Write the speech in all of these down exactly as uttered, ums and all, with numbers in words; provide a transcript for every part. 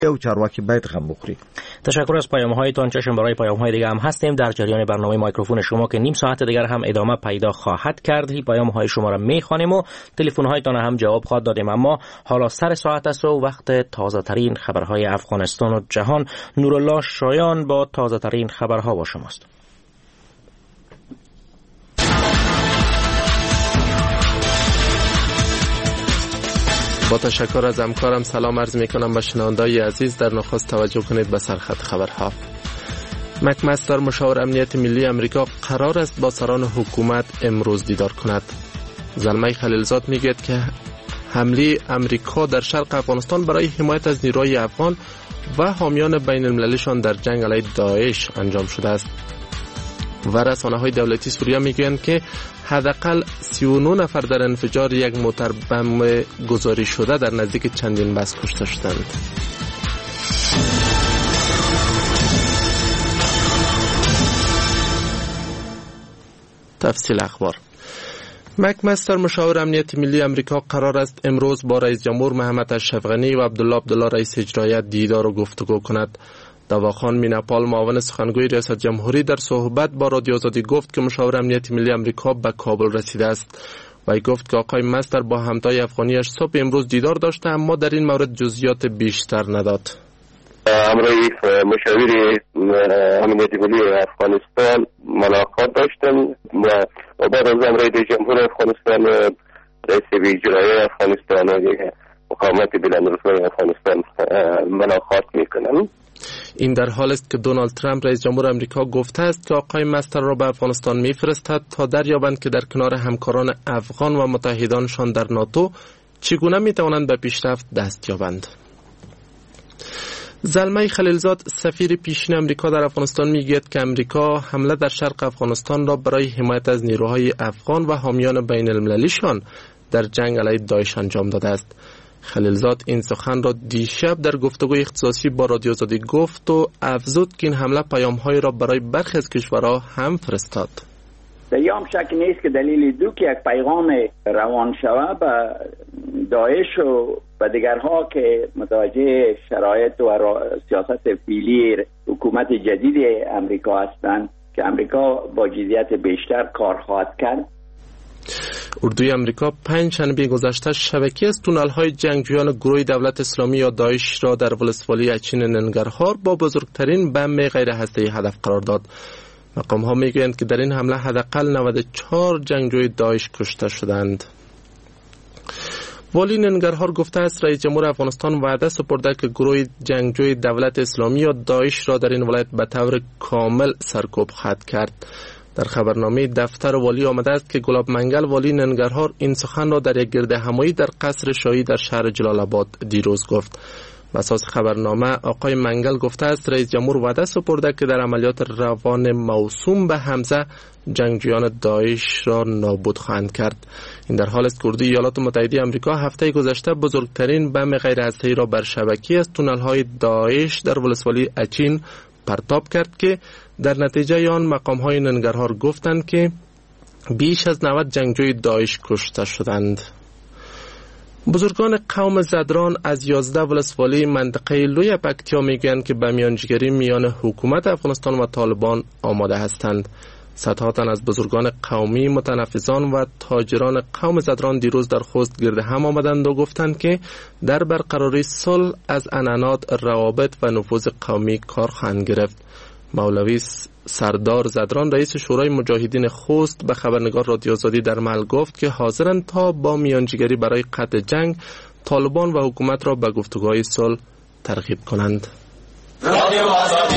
او چارواکی باید غم بخوری. تشکر از پیام هایتان. چشم برای پیام های دیگه هم هستیم. در جریان برنامه میکروفون شما که نیم ساعت دیگر هم ادامه پیدا خواهد کرد. پیام های شما را میخوانیم و تلفن هایتان هم جواب خواهد دادیم. اما حالا سر ساعت است و وقت تازه ترین خبرهای افغانستان و جهان. نورالله شایان با تازه ترین خبرها با شماست. با تشکر از همکارم سلام عرض می کنم به شنونده‌های عزیز. در نخست توجه کنید به سرخط خبرها. مکمستر مشاور امنیت ملی امریکا قرار است با سران حکومت امروز دیدار کند. زلمه خلیلزاد میگوید که حمله امریکا در شرق افغانستان برای حمایت از نیروهای افغان و حامیان بین المللیشان در جنگ علیه داعش انجام شده است. و رسانه‌های دولتی سوریه میگویند که حداقل سی و نه نفر در انفجار یک موتر بم گذاری شده در نزدیک چندین بس کشته شدند. تفصیل اخبار. مکمستر مشاور امنیت ملی امریکا قرار است امروز با رئیس جمهور محمد اشرف غنی و عبدالله عبدالله رئیس اجرایی دیدار و گفتگو کند. دواخان میناپال معاون سخنگوی ریاست جمهوری در صحبت با رادیو آزادی گفت که مشاور امنیت ملی امریکا به کابل رسیده است. و گفت که آقای مستر با همتای افغانیش صبح امروز دیدار داشته، اما در این مورد جزئیات بیشتر نداد. امروز مشاور امنیت ملی افغانستان ملاقات داشتم و بعد از امر رئیس جمهور افغانستان رئیس اجرایی افغانستان و مقامات بلندرتبه افغانستان ملاقات میکنم. این در حال است که دونالد ترامپ رئیس جمهور امریکا گفته است که آقای مستر را به افغانستان میفرستد تا دریابند که در کنار همکاران افغان و متحدانشان در ناتو چگونه میتوانند به پیشرفت دست یابند. زلمه خلیلزاد سفیر پیشین امریکا در افغانستان میگوید که امریکا حمله در شرق افغانستان را برای حمایت از نیروهای افغان و حامیان بین المللیشان در جنگ علیه داعش انجام داده است. خلیلزاد این سخن را دیشب در گفتگوی اختصاصی با رادیو آزادی گفت و افزود که این حمله پیام‌هایی را برای برخی از کشورها هم فرستاد. در یام شک نیست که دلیل دو که یک پیغام روان شود به داعش و به دیگرها که متوجه شرایط و سیاست فعلی حکومت جدید امریکا هستند که امریکا با جدیت بیشتر کار خواهد کرد. اردوی امریکا پنج شنبه گذشته شبکه از تونل‌های جنگجویان گروه دولت اسلامی یا داعش را در ولسوالی اچین ننگرهار با بزرگترین بم غیر هسته‌ای هدف قرار داد. مقام‌ها میگویند که در این حمله حداقل نود و چهار جنگجوی داعش کشته شدند. والی ننگرهار گفته است رئیس جمهور افغانستان وعده سپرده که گروه جنگجوی دولت اسلامی یا داعش را در این ولایت به طور کامل سرکوب خواهد کرد. در خبرنامه دفتر والی آمده است که گلاب منگل والی ننگرهار این سخن را در یک گرد همایی در قصر شاهی در شهر جلال آباد دیروز گفت. بر اساس خبرنامه آقای منگل گفته است رئیس جمهور وعده سپرده که در عملیات روان موسوم به حمزه جنگجویان داعش را نابود خواهند کرد. این در حال است که اردوی ایالات متحده آمریکا هفته گذشته بزرگترین بم غیر هسته‌ای را بر شبکه از تونل‌های داعش در ولسوالی اچین پرتاب کرد که در نتیجه آن مقام‌های ننگرهار گفتند که بیش از نود جنگجوی داعش کشته شدند. بزرگان قوم زدران از یازده ولسوالی منطقه لوی پکتیا میگویند که به میانجیگری میان حکومت افغانستان و طالبان آماده هستند. صدها تن از بزرگان قومی، متنفذان و تاجران قوم زدران دیروز در خوست گرد هم آمدند و گفتند که در برقراری صلح از عنعنات، روابط و نفوذ قومی کار خواهند گرفت. مولوی سردار زدران رئیس شورای مجاهدین خوست به خبرنگار رادیو آزادی در محل گفت که حاضرند تا با میانجیگری برای قطع جنگ طالبان و حکومت را به گفتگوهای صلح ترغیب کنند. رادیو آزادی.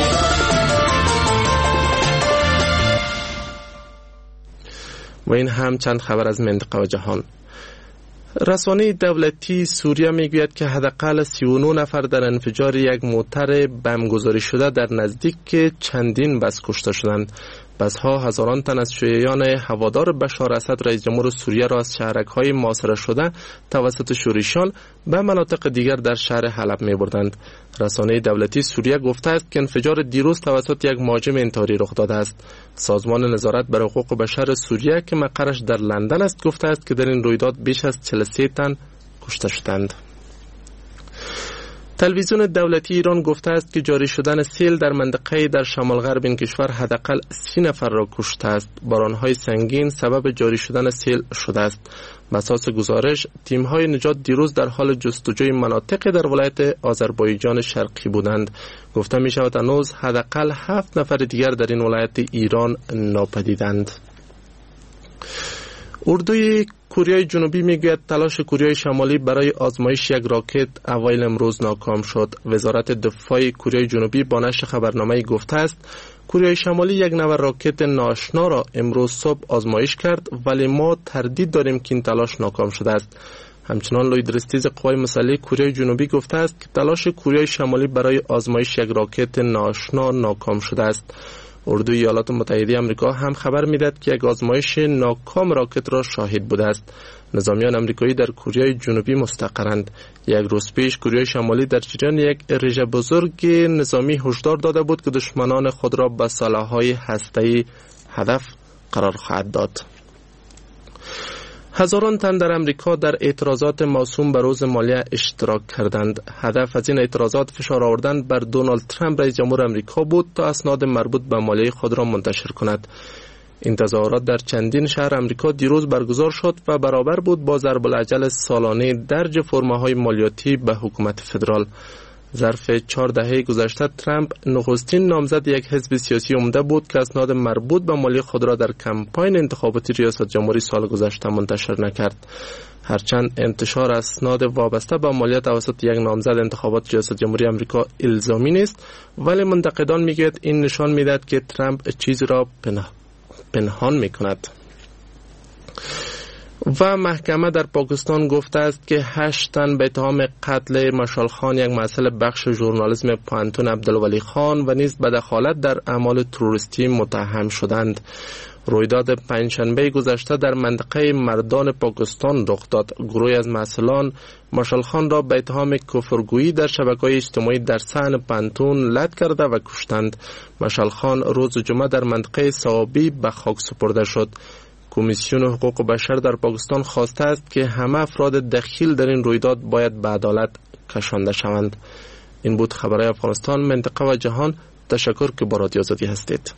و این هم چند خبر از منطقه و جهان. رسانه دولتی سوریه میگوید که حداقل سی و نه نفر در انفجار یک موتر بم گذاری شده در نزدیک چندین بس کشته شدند. بسها هزاران تن از شیعیان هوادار بشار اسد رئیس جمهور سوریه را از شهرک‌های محاصره شده توسط شورشیان به مناطق دیگر در شهر حلب می‌بردند. رسانه دولتی سوریه گفته است که انفجار دیروز توسط یک مهاجم انتحاری رخ داده است. سازمان نظارت بر حقوق بشر سوریه که مقرش در لندن است گفته است که در این رویداد بیش از چهل و سه تن کشته شدند. تلویزیون دولتی ایران گفته است که جاری شدن سیل در منطقه در شمال غرب این کشور حداقل سی نفر را کشته است. بارانهای سنگین سبب جاری شدن سیل شده است. بر اساس گزارش، تیم‌های نجات دیروز در حال جستجوی مناطق در ولایت آذربایجان شرقی بودند. گفته می شود هنوز حداقل هفت نفر دیگر در این ولایت ایران ناپدیدند. اردوی کره جنوبی میگوید تلاش کره شمالی برای آزمایش یک راکت اوایل امروز ناکام شد. وزارت دفاع کره جنوبی با نشر خبرنامه گفته است کره شمالی یک نوع راکت ناآشنا را امروز صبح آزمایش کرد، ولی ما تردید داریم که این تلاش ناکام شده است. همچنان لویدرستیز قوای مسلح کره جنوبی گفته است که تلاش کره شمالی برای آزمایش یک راکت ناآشنا ناکام شده است. اردوی ایالات متحده آمریکا هم خبر می‌دهد که یک آزمایش ناکام راکت را شاهد بوده است. نظامیان آمریکایی در کره جنوبی مستقرند. یک روز پیش کره شمالی در جریان یک رژه بزرگ نظامی هشدار داده بود که دشمنان خود را به سلاح‌های هسته‌ای هدف قرار خواهد داد. هزاران تن در امریکا در اعتراضات موسوم به روز مالیه اشتراک کردند. هدف از این اعتراضات فشار آوردن بر دونالد ترامپ رئیس جمهور آمریکا بود تا اسناد مربوط به مالیه خود را منتشر کند. این تظاهرات در چندین شهر امریکا دیروز برگزار شد و برابر بود با ضرب العجل سالانه درج فرماهای مالیاتی به حکومت فدرال. ظرف چهار دهه گذشته ترامپ نخستین نامزد یک حزب سیاسی عمده بود که اسناد مربوط به مالی خود را در کمپاین انتخاباتی ریاست جمهوری سال گذشته منتشر نکرد. هرچند انتشار اسناد وابسته به مالیات توسط یک نامزد انتخابات ریاست جمهوری آمریکا الزامی نیست، ولی منتقدان میگویند این نشان میدهد که ترامپ چیزی را پنه پنهان میکند. و محکمه در پاکستان گفته است که هشت تن به اتهام قتل مشال خان، یک مسئول بخش ژورنالیسم پوهنتون عبدالولی خان و نیز به دخالت در اعمال تروریستی متهم شدند. رویداد پنجشنبه گذشته در منطقه مردان پاکستان رخ داد. گروهی از مسئولان مشال خان را به اتهام کفرگویی در شبکه‌های اجتماعی در صحن پوهنتون لط کرده و کشتند. مشال خان روز جمعه در منطقه صوابی به خاک سپرده شد. کمیسیون حقوق بشر در پاکستان خواسته است که همه افراد دخیل در این رویداد باید به عدالت کشانده شوند. این بود خبرهای افغانستان، منطقه و جهان. تشکر که با رادیو آزادی هستید.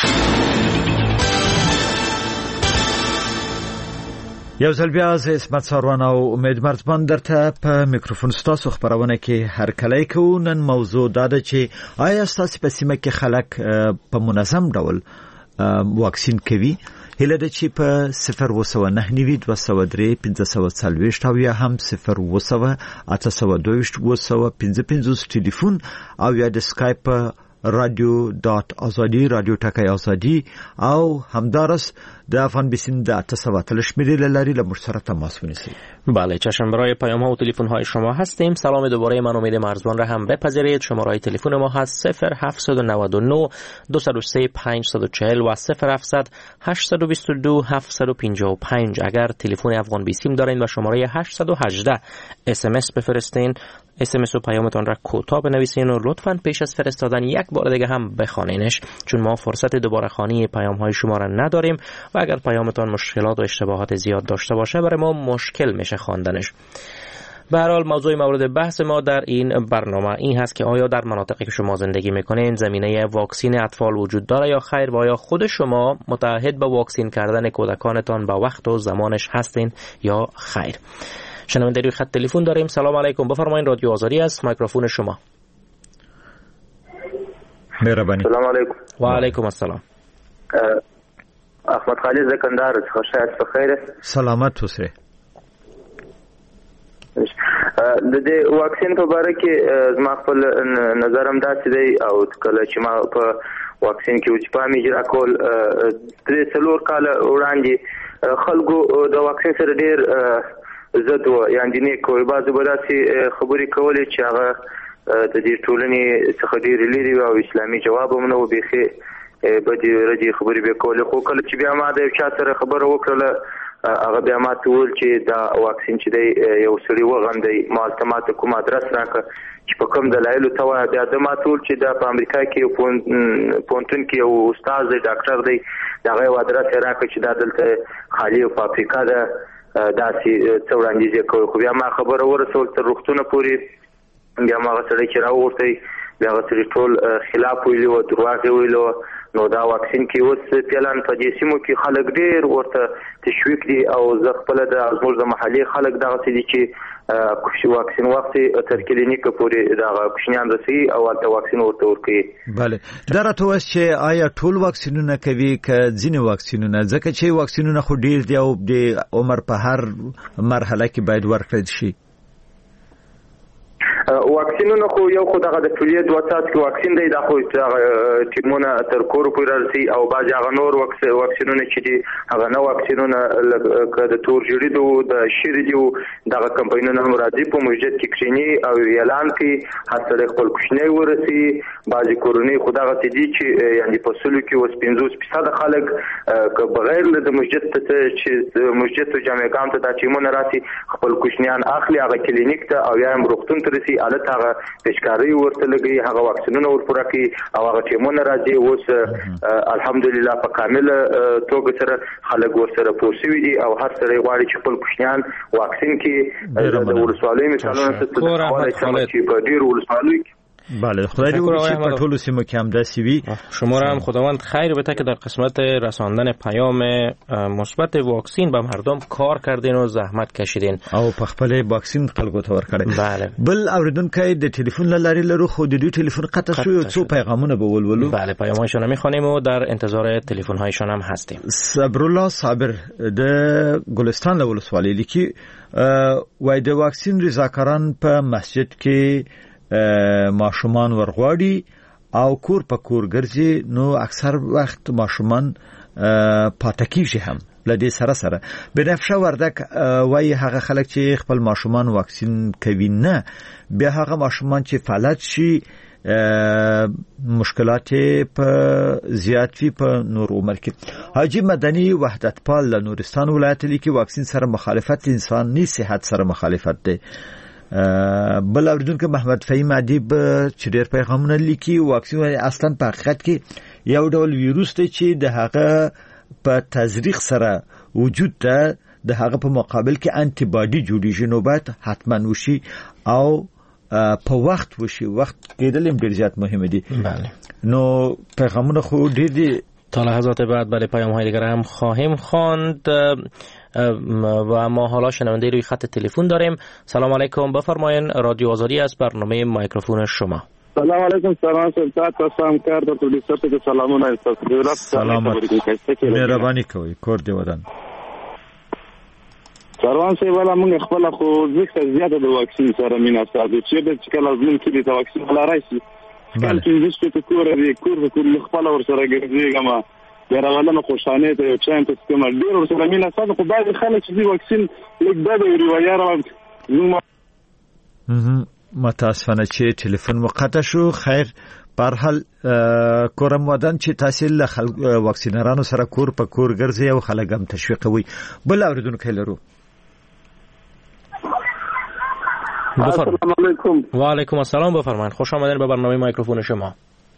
یو ځل بیا زه عصمت ساروان او امید مرزبان درته په میکروفون ستاسو خبرونه کې هر کله کوو. نن موضوع دا ده چې آیا ستاسو په سیمه کې خلک په منظم ډول واکسین کوي؟ هله د چې په صفر وسوه نه نوي دوه سوه درې پنځه سوه څلوېښت او یا هم صفر وسوه اته سوه دویشت اوه سوه پنځه پنځوس ټلیفون او یا د سکایپ رادیو دات آزادی رادیو ټکای آزادی او همدارس د افغان بیسین د اته سوه اتلس شمیرې له لارې له موږ سره تماس ونیسئ. بله، چشم برای پیام ها و تلفن های شما هستیم. سلام دوباره، من امید مرزبان را هم بپذیرید. شماره تلفن ما هست صفر هفت نه نه دو صفر سه پنج چهار صفر و صفر هفت هشت دو دو هفت پنج پنج. اگر تلفن افغان بیسیم دارین و شماره هشت یک هشت اس ام اس بفرستین. اس ام اس و پیامتان را کوتاه بنویسین و لطفاً پیش از فرستادن یک بار دیگه هم بخوانینش، چون ما فرصت دوباره خوانی پیام های شما را نداریم و اگر پیامتان مشکلات و اشتباهات زیاد داشته باشه برای ما مشکل میشه خواندنش. به هر حال موضوع مورد بحث ما در این برنامه این هست که آیا در مناطقی که شما زندگی میکنین زمینه واکسین اطفال وجود داره یا خیر، و آیا خود شما متعهد به واکسین کردن کودکانتان به وقت و زمانش هستین یا خیر؟ شنونده روی خط تلفن داریم. سلام علیکم، بفرمایید، رادیو آزادی است، میکروفون شما. مهربانی. سلام علیکم. و علیکم السلام. احمد خالد زکندار، خوش است، بخیر. سلامت اوسئ. د دې واکسین په اړه کې زما خپل نظرم داسې دی او کله چې ما په واکسین کې وچپامې اجرا کول درې څلور کاله وړاندې خلکو د واکسین سره ډېر زد و یعنې نه کوي. بعضې به داسې خبرې کولې چې هغه د دې ټولنې څخه ډېرې لرې او اسلامي جواب هم نه و، بیخي بدې ردې خبرې به کولې. خو کله چې بیا ما د یو چا سره خبره وکړله هغه بیا ما ته وویل چې دا واکسین چې دی یو سړي وغندی، ما هلته ما ته کوم ادرس راکړه چې په کوم دلایلو ته وایه. بیا ده ما ته وویل چې دا په امریکا کې یو پوهنتون کې یو استاد دی، ډاکټر دی، د هغه یو ادرس یې راکړه چې دا دلته خالي او په افریقا ده، داسې څه وړاندیز یې کوي. خو بیا ما خبره ورسول تر روغتونه پورې بیا ما سره چې راوورتي بیا سره ټول خلاف ویلو او درواغ ویلو نو دا واکسین کې اوس پلان په دې سیمو کې خلک ډېر ورته تشویق دي او زه خپل د زموږ د محلي خلک دغه څه دي چې واکسین وخت تر کلینیک پورې دغه کوشنیان رسي او د واکسین ورته ورکوي. بله دا راته وایي چې آیا ټول واکسینونه کوي که ځینې واکسینونه ځکه چې واکسینونه خو ډېر دي او د عمر په هر مرحله کې باید ورکړل شي. واکسینونه خو یو خو دغه د ټولیت وسات کې واکسین دی دا خو ټیمونه تر کور پورې رسي او باز هغه نور واکسینونه چې دي هغه نو واکسینونه لکه د تور جریدو د شریدو دغه کمپاینونه هم راځي په مسجد کې کښینی او اعلان کوي هڅه خپل کوشنی ورسي بعضی کورونی خدغه تدي چې یعنی په سلو کې وس پنځوس فیصد خلک که بغیر د مسجد ته چې مسجد ته جامعګان ته د ټیمونه راسي خپل کوشنیان اخلي هغه کلینیک ته او یا هم روغتون ته رسي الته هغه پېشکاری ورته لګي هغه واکسینونه ورپوره کوي او هغه ټیمونه راځي اوس الحمدلله په کامل توګه سره خلک ورسره پوسوي دي او هر سره غواړي چې خپل کوشنیان واکسین کې د ولسوالۍ مثالونه څه چې په ډیر ولسوالۍ بله خدای دې وکړي په ټولو سیمو کې هم داسې وي. شما را هم خداوند خیر بده که در قسمت رساندن پیام مثبت واکسین به مردم کار کردین و زحمت کشیدین او په خپل واکسین خلکو ته ورکړی. بله بل اوریدونکو د ټلیفون لاري لرو خو د دوی ټلیفون قطع شو او څو پیغامونه به ولولو. بله پیام‌هایشون رو می‌خوانیم و در انتظار تلفن‌هایشان هم هستیم. صبرالله صابر د ګلستان له ولسوالۍ لیکي وای د واکسین رضاکاران په مسجد کې ماشومان ورغواړي او کور په کور ګرځي نو اکثر وخت ماشومان پاتکیږي هم لدې سره سره بنفشه وردک وای هغه خلک چې خپل ماشومان واکسین کوي نه بیا هغه ماشومان چې فلج شي مشکلات په زیات وی په نور عمر کې. حاجی مدني وحدت پال له نورستان ولایت لیکي واکسین سره مخالفت انساني صحت سره مخالفت دی. بل اوریدونکو محمد فهیم ادیب چې ډېر پیغامونه لیکي واکسین اصلا په حقیقت کې یو ډول ویروس دی چې د هغه په تزریق سره وجود ده د هغه په مقابل کې انټي باډي جوړیږي نو باید حتما وشي او په وخت وشي وخت کېدل هم ډېر زیات مهمه دي. بله نو پیغامونه خو ډېر دي تا لحظات بعد برای پیام های دیگر هم خواهیم خواند و ما حالا شنونده روی خط تلفن داریم. سلام علیکم بفرمایید رادیو آزادی از برنامه میکروفون شما. سلام علیکم سلام سلطات تاسو کار د پولیسو ته سلامونه استفاده سلام مهرباني کوي کور دی ودان سروان سی ولا موږ خپل خو ځکه زیاته د واکسین سره مینا ساتو چې د چې لازم کې د واکسین ولا راځي کله چې زه کور دی کور کور خپل ور سره ګرځېږم یراولنه خوشانه ته چایم ته کوم ډیر ور سره مینا ساتو خو بعض خلک چې واکسین لیک دا دی ریوایار نو متاسفانه چې ټلیفون مقطع شو. خیر برحال کورم ودان چې تحصیل له واکسینرانو سره کور په کور ګرځي او خلک هم تشویقوي. بل اوریدونکو لرو. السلام علیکم. و علیکم السلام بفرمایید خوش آمدید به برنامه میکروفون شما.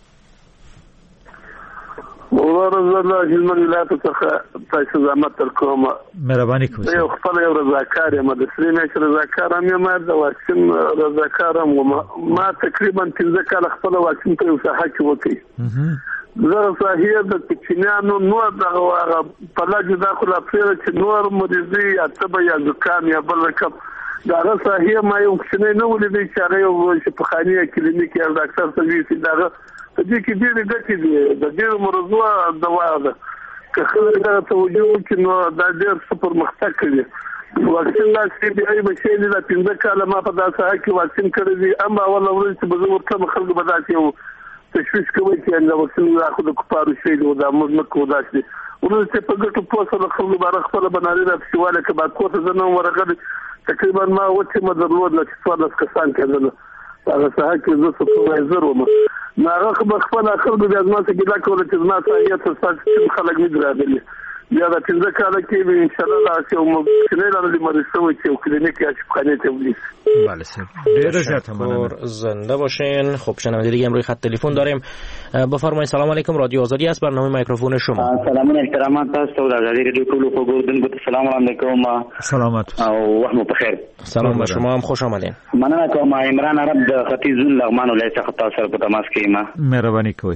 ورزه الله جلمن ولایت څخه تاسو زحمت ترکوم. مهرباني کوئ. یو خپل یو رضاکار یم د سری نه رضاکار یم ما د واکسین رضاکار یم ما تقریبا پنځه کال خپل واکسین ته وسه حق وکړي. زه صحیح د کوچنیانو نو دغه هغه په لږ داخله پیره چې نور مریضي یا تبه یا زکام یا بل رقم دا صحیح ما یو کوچنی نه ولې چې هغه یو شفاخانه کلینیک یا ډاکټر سرویس دغه په دې کې ډېر ګټې دي د ډېر مرزوه دوا ده که خلک دا توجه وکړي نو دا ډېر څه پرمختګ کوي. واکسین لا چې دی ای بشي نه د پنځه کاله ما په داسه حق واکسین کړی دي اما ولا ورځ چې به ورته خلک به داسې یو تشویش کوي چې دا واکسین راخو د کوپارو شي دا موږ نه کوو داسې ورته چې په ګټو پوسه د خلکو بار خپل بناري را پښواله کې بعد کوته زنه ورغلي تقریبا ما وڅ مدرلود لکه څوارلس کسان کېدل هغه څه کې زه سپروایزر وم ناغه خپل خپل خلکو د ازمات کې دا کول چې ما ته یې څه څه خلک نه درادلي بیا د پنځه کاله کې ان شاء الله چې مو لاندې مدرسه و چې کلینیک یا خانه تبلیغ. بله سر ډیر زیات ممنون. زنده باشین. خب شنونده دیگه هم روی خط تلفن داریم. بفرمایید. سلام علیکم. رادیو آزادی است. برنامه میکروفون شما. سلام احترامات تاسو ته د آزادی رادیو ټولو په ګوردن په سلام علیکم. سلامات او وهم په خیر. سلام به شما هم خوش آمدین. مننه کوم. عمران عرب د ختیځ لغمان ولایت څخه تاسو سره په تماس کې ما. مهرباني کوئ.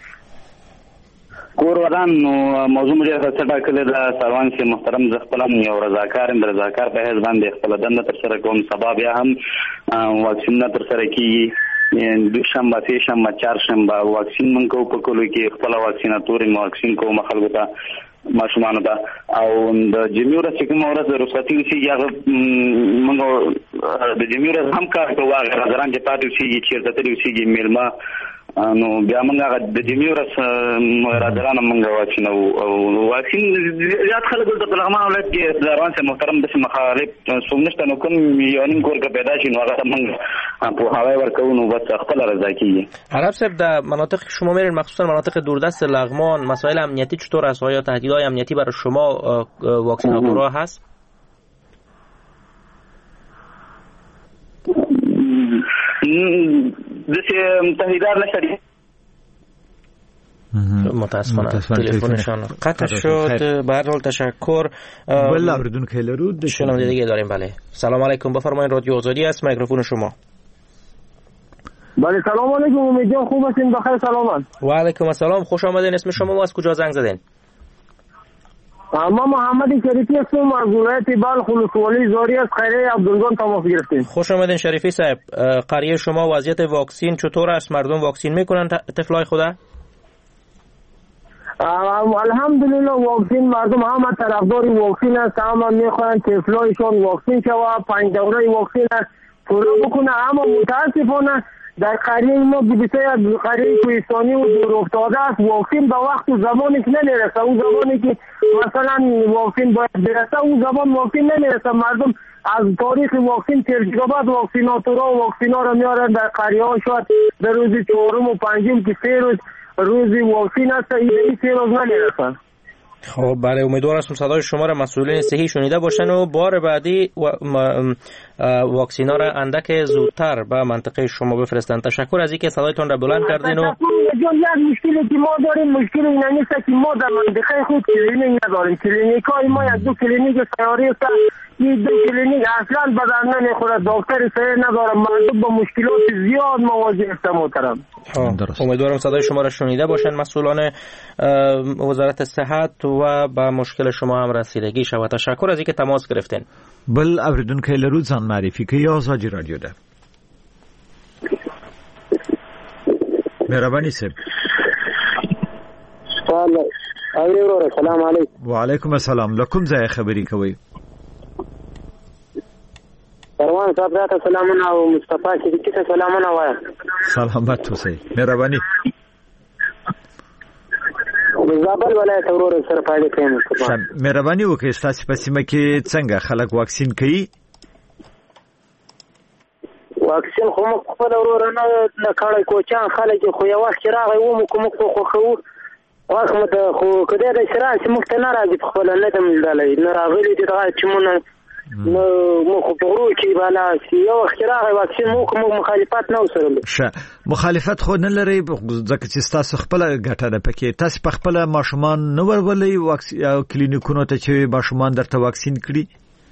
کور ودان نو موضوع مې راځه ټاکلې د سروان سي محترم ز خپل یو رضاکار اند رضاکار په حساب باندې خپل دنده تر سره کوم سبب یا هم واکسین تر سره کیږي د شنبه سه شنبه چهار شنبه واکسین من کو په کولو کې خپل واکسیناتوري واکسین کو مخالفه ته ماشومان ته او د جمیوره چې کوم ورځ رخصتي شي یا موږ د جمیوره هم کار کوو هغه ځان چې پاتې شي چې د تلوي شي میلما نو بیا موږ د جمیورس مرادرانه موږ واکسین او واکسین زیات خلک د لغمان ولایت کې روان سي محترم د مخالف سومنشت نو کوم یو نیم کور کې پیدا شي نو هغه موږ په هواي ورکو نو بس خپل رضا کیږي. عرب صاحب در مناطق شما میرین مخصوصا مناطق دوردست لغمان مسائل امنیتی چطور است؟ آیا تهدیدهای امنیتی برای شما واکسیناتورها هست؟ دسه تهدیدات نشدی. متاسفانه تلفنشان قطع شد. به هر حال تشکر. بله اوریدون که لرود شنونده دیگه داریم. بله سلام علیکم. بفرمایید. رادیو آزادی است. میکروفون شما. بله سلام علیکم. امیدوارم خوب هستین. بخیر سلامت. و علیکم السلام. خوش آمدین. اسم شما و از کجا زنگ زدین؟ ما محمد شریفی هستم از ولایت بلخ ولسوالی زاری از خیره عبدالجان تماس گرفتیم. خوش آمدین شریفی صاحب. قریه شما وضعیت واکسین چطور است؟ مردم واکسین میکنن طفلای خود؟ الحمدلله واکسین مردم همه طرفدار واکسین است. همه میخوان طفلایشان واکسین شود. پنج دوره واکسین است پورا بکنه. اما متاسفانه در قریه ما بسیار قریه کوهستانی و دور افتاده است. واکسین به وقت و زمانی که نمیرسه. اون زمانی که مثلا واکسین باید برسه اون زمان واکسین نمیرسه. مردم از تاریخ واکسین تجربه واکسیناتورها و واکسینا را میارن در قریه ها. شاید در روز چهارم و پنجم که سه روز روزی واکسین است این سه روز نمیرسه. خب بله امیدوار هستم صدای شما را مسئولین صحی شنیده باشن و بار بعدی واکسینا را اندک زودتر به منطقه شما بفرستن. تشکر از اینکه صدایتون را بلند کردین. و یک مشکلی که ما داریم مشکل این نیست که ما در منطقه خود کلینیک نداریم. کلینیک های ما یک دو کلینیک سیاری است. این دو کلینیک اصلا به در نمیخوره. دکتر صحیح نداره. مردم با مشکلات زیاد مواجه است محترم. امیدوارم صدای شما را شنیده باشن مسئولان وزارت صحت و به مشکل شما هم رسیدگی شود. تشکر از اینکه تماس گرفتین. بل اوریدون که لرود زان معرفی که یا آزادی رادیو ده. مهربانی صاحب. سلام علیکم. و علیکم السلام. لکم ځای خبرې کوي. پروان صاحب راته سلامونه او مصطفی صدیقی ته سلامونه وایم. سلامت اوسئ. مهرباني. زابل ولایت اورور سره پاړې کوم. مهرباني وکړئ ستاسو په سیمه کې څنګه خلک واکسین کوي؟ واکسین خو موږ خپل اورور نه کړی کوچان خلک خو یو وخت راغی و مو کوم خو خو واخمه ته خو کده د شران چې موږ ته نه راځي خپل نه دم دلای نه راغلی دي دا چې مونږ نو مو خو په ورو کې بالا یو وخت راغی واکسین مو کوم مخالفت نه وسره. ښه مخالفت خو نه لري ځکه چې تاسو خپل ګټه ده پکې. تاسو په خپل ماشومان نو ورولې واکسین او کلینیکونو ته چې ماشومان درته واکسین کړي؟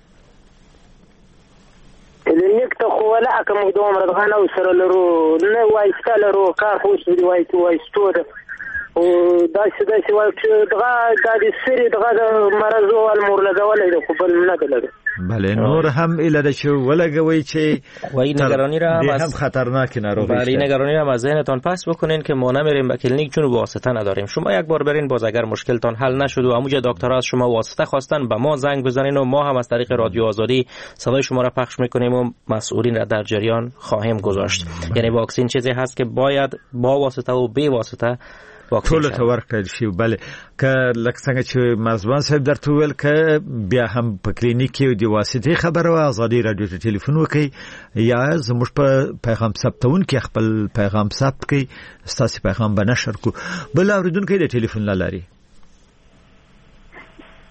کلینیک ته خو ولا کوم دوم رغانه وسره لرو نه وایسته لرو کار خو دی وایته وایستو او دا چې دا چې وایي دغه د سری دغه مرز او المرلزول د خپل نه دلته. بله نور هم اله چې ولګوي چې وای نگرانی را هم خطرناک ناروغی است. بله نگرانی را از ذهنتان پس بکنین که ما نمیریم به کلینیک چون واسطه نداریم. شما یک بار برین باز اگر مشکلتان حل نشد و همونجا دکترها از شما واسطه خواستن به ما زنگ بزنین و ما هم از طریق رادیو آزادی صدای شما را پخش میکنیم و مسئولین را در جریان خواهیم گذاشت. یعنی واکسین چیزی هست که باید با واسطه و بی واسطه ټول ته ورکړل شي. بله که لکه څنګه چې مزبان صاحب درته وویل که بیا هم په کلینیک کې د واسطې خبره وه ازادي راډیو ته ټلیفون وکړئ یا زموږ په پیغام ثبتونکي خپل پیغام ثبت کړئ ستاسې پیغام به نشر کړو. بل اورېدونکی د ټلیفون له لارې.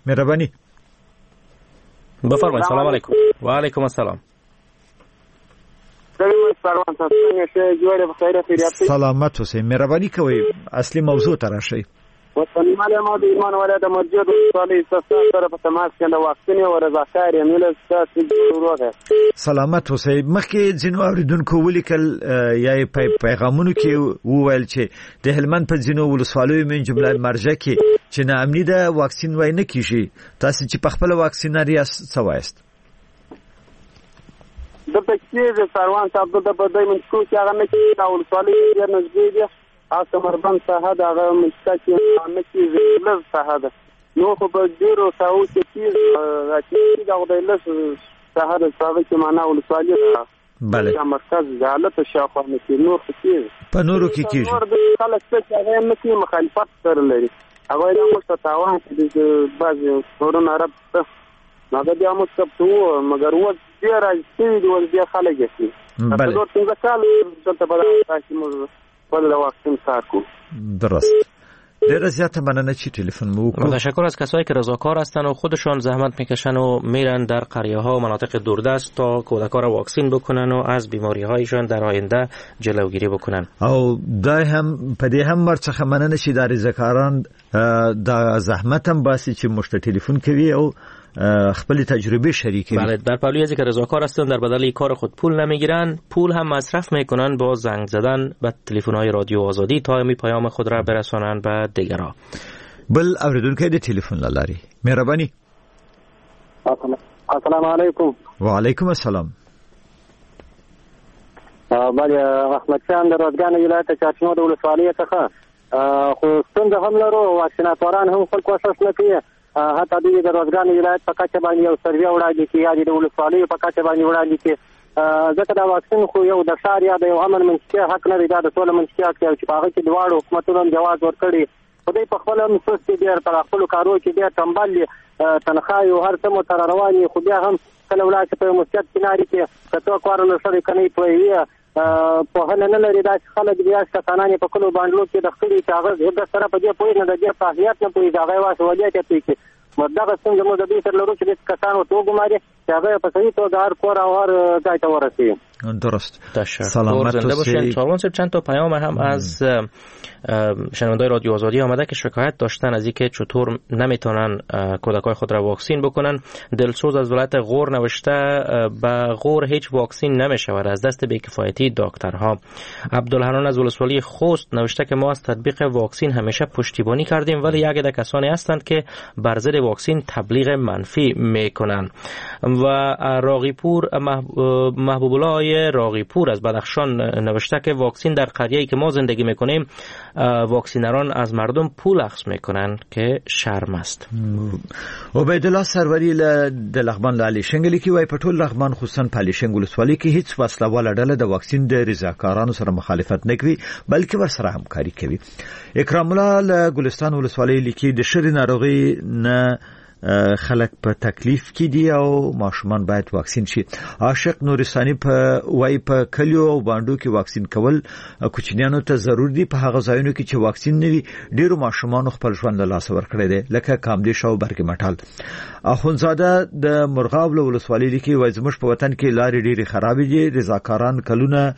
مهرباني. بفرمایید. سلام علیکم. و علیکم السلام. سلامت اوسئ. مهرباني کوئ اصلي موضوع ته راشئ. وطني معلومات د ایمان ولایت مسجد صالح استاد سره په تماس کې د واکسین او رضاکار یم له ستاسو وروغه. سلامت اوسئ. مخکې ځینو اوریدونکو ولیکل یا پیغامونو کې وویل چې د هلمند په ځینو ولسوالیو من جمله مرجع کې چې ناامني ده واکسین وای نه کیږي. تاسو چې په خپل واکسینر یاست څه وایست؟ د پکې سروان صاحب د بدای منکو چې هغه نه کې دا ولسوالۍ ډېر نږدې دي. تاسو مربن صاحب هغه مستا کې نه کې زلز صاحب نو خو په ډیرو ساو کې چې دا د لس صاحب صاحب چې معنا ولسوالۍ بله دا مرکز حالت شاوخوا نه کې نور کې په نورو کې کېږي. نور د خلک چې هغه نه کې مخالفت سره لري هغه یې موږ ته تاوان چې بعض ورونه عرب ته هغه بیا موږ ته مګر و ډیر راځي د ول بیا خلک یې بله نو څنګه کال دلته بل تاسو موږ خپل واکسین ساکو. درست. ډیره زیاته مننه چې تلفن مو وکړ. تشکر از کسایی که رضاکار هستند و خودشان زحمت میکشن و میرن در قریه ها و مناطق دوردست تا کودکان را واکسین بکنن و از بیماری هایشان در آینده جلوگیری بکنن. او دا هم په دې هم مرڅخه مننه چې د رضاکاران د زحمت هم باسي چې مشت تلفن کوي او خپل تجربه شریک. بله، در پهلوی از که رضاکار هستند در بدل کار خود پول نمیگیرن، پول هم مصرف میکنن با زنگ زدن به تلفن‌های رادیو آزادی تا می پیام خود را برسانند به دیگران. بل اوریدونکو د تلفن لاري. مهرباني. السلام علیکم. و علیکم السلام. بله احمد شاه د روزګان ولایت چارچنو د ولسوالۍ څخه خو څنګه هم لرو واکسیناتوران هم خپل کوشش نه کوي. حتی دوی د روزګان ولایت په کچه باندې یو سروې وړاندې کړي یا د ولسوالیو په کچه باندې وړاندې کړي ځکه دا واکسین خو یو د ښار یا د یو امن منطقي حق نه دی، دا د ټول منطقي حق دی چې په هغه کې دواړو حکومتونو جواز ورکړي. خو دوی په خپل هم سستي ډېر پر خپلو کارو کې ډېر ټمبل دي، تنخواه یې هر څه مو سره روان وي، خو بیا هم کله ولاړ چې په مسجد کنارې کې که څوک وارونه شوی که نه یې پوهوي پوهنه نه لري. داسې خلک بیا کسانان یې په کلو بانډلو کې د خپلې چې هغه د سره په دې پوهېږي نه د دې په اهمیت نه پوهېږي هغه یې واسه ولیت یې پوهېږي. دغه څنګه موږ د دوی سره لرو چې داسې کسان ورته وګماري چې هغه په صحیح توګه هر کور او هر ځای ته ورسوي. درست. تشکر. زنده باشین. سروان صاحب چند تا پیام هم از شنوندای رادیو آزادی آمده که شکایت داشتن از اینکه چطور نمیتونن کودکای خود را واکسین بکنن. دلسوز از ولایت غور نوشته به غور هیچ واکسین نمیشود از دست بی‌کفایتی دکترها. عبدالحنان از ولسوالی خوست نوشته که ما از تطبیق واکسین همیشه پشتیبانی کردیم ولی یک عده کسانی هستند که بر ضد واکسین تبلیغ منفی میکنن. و راغیپور محبوب الله راغیپور از بدخشان نوشته که واکسین در قریه‌ای که ما زندگی میکنیم واکسینران از مردم پول اخذ میکنن که شرم است. عبید الله سروری د لغمان لالی شنګلی کې وای پټول لغمان خصوصا پالیشنګ ولسوالۍ کې هیڅ وسله والا ډله د واکسین د رضاکارانو سره مخالفت نه کوي بلکې ورسره همکاري کوي. اکرام الله له ګلستان ولسوالۍ لیکي د شری ناروغي نه خلک په تکلیف کې دي او ماشومان باید واکسین شي. عاشق نورستاني په وای په کلیو او باندو کې واکسین کول کوچنیانو ته ضرور دي. په هغه ځایونو کې چې واکسین نه وي ډیرو ماشومان خپل ژوند له لاسه ورکړي دي لکه کامدیش او برګ مټال. اخونزاده د مرغاب له ولسوالۍ لیکي وای زموږ په وطن کې لارې ډیره خراب دي، رضاکاران کلونه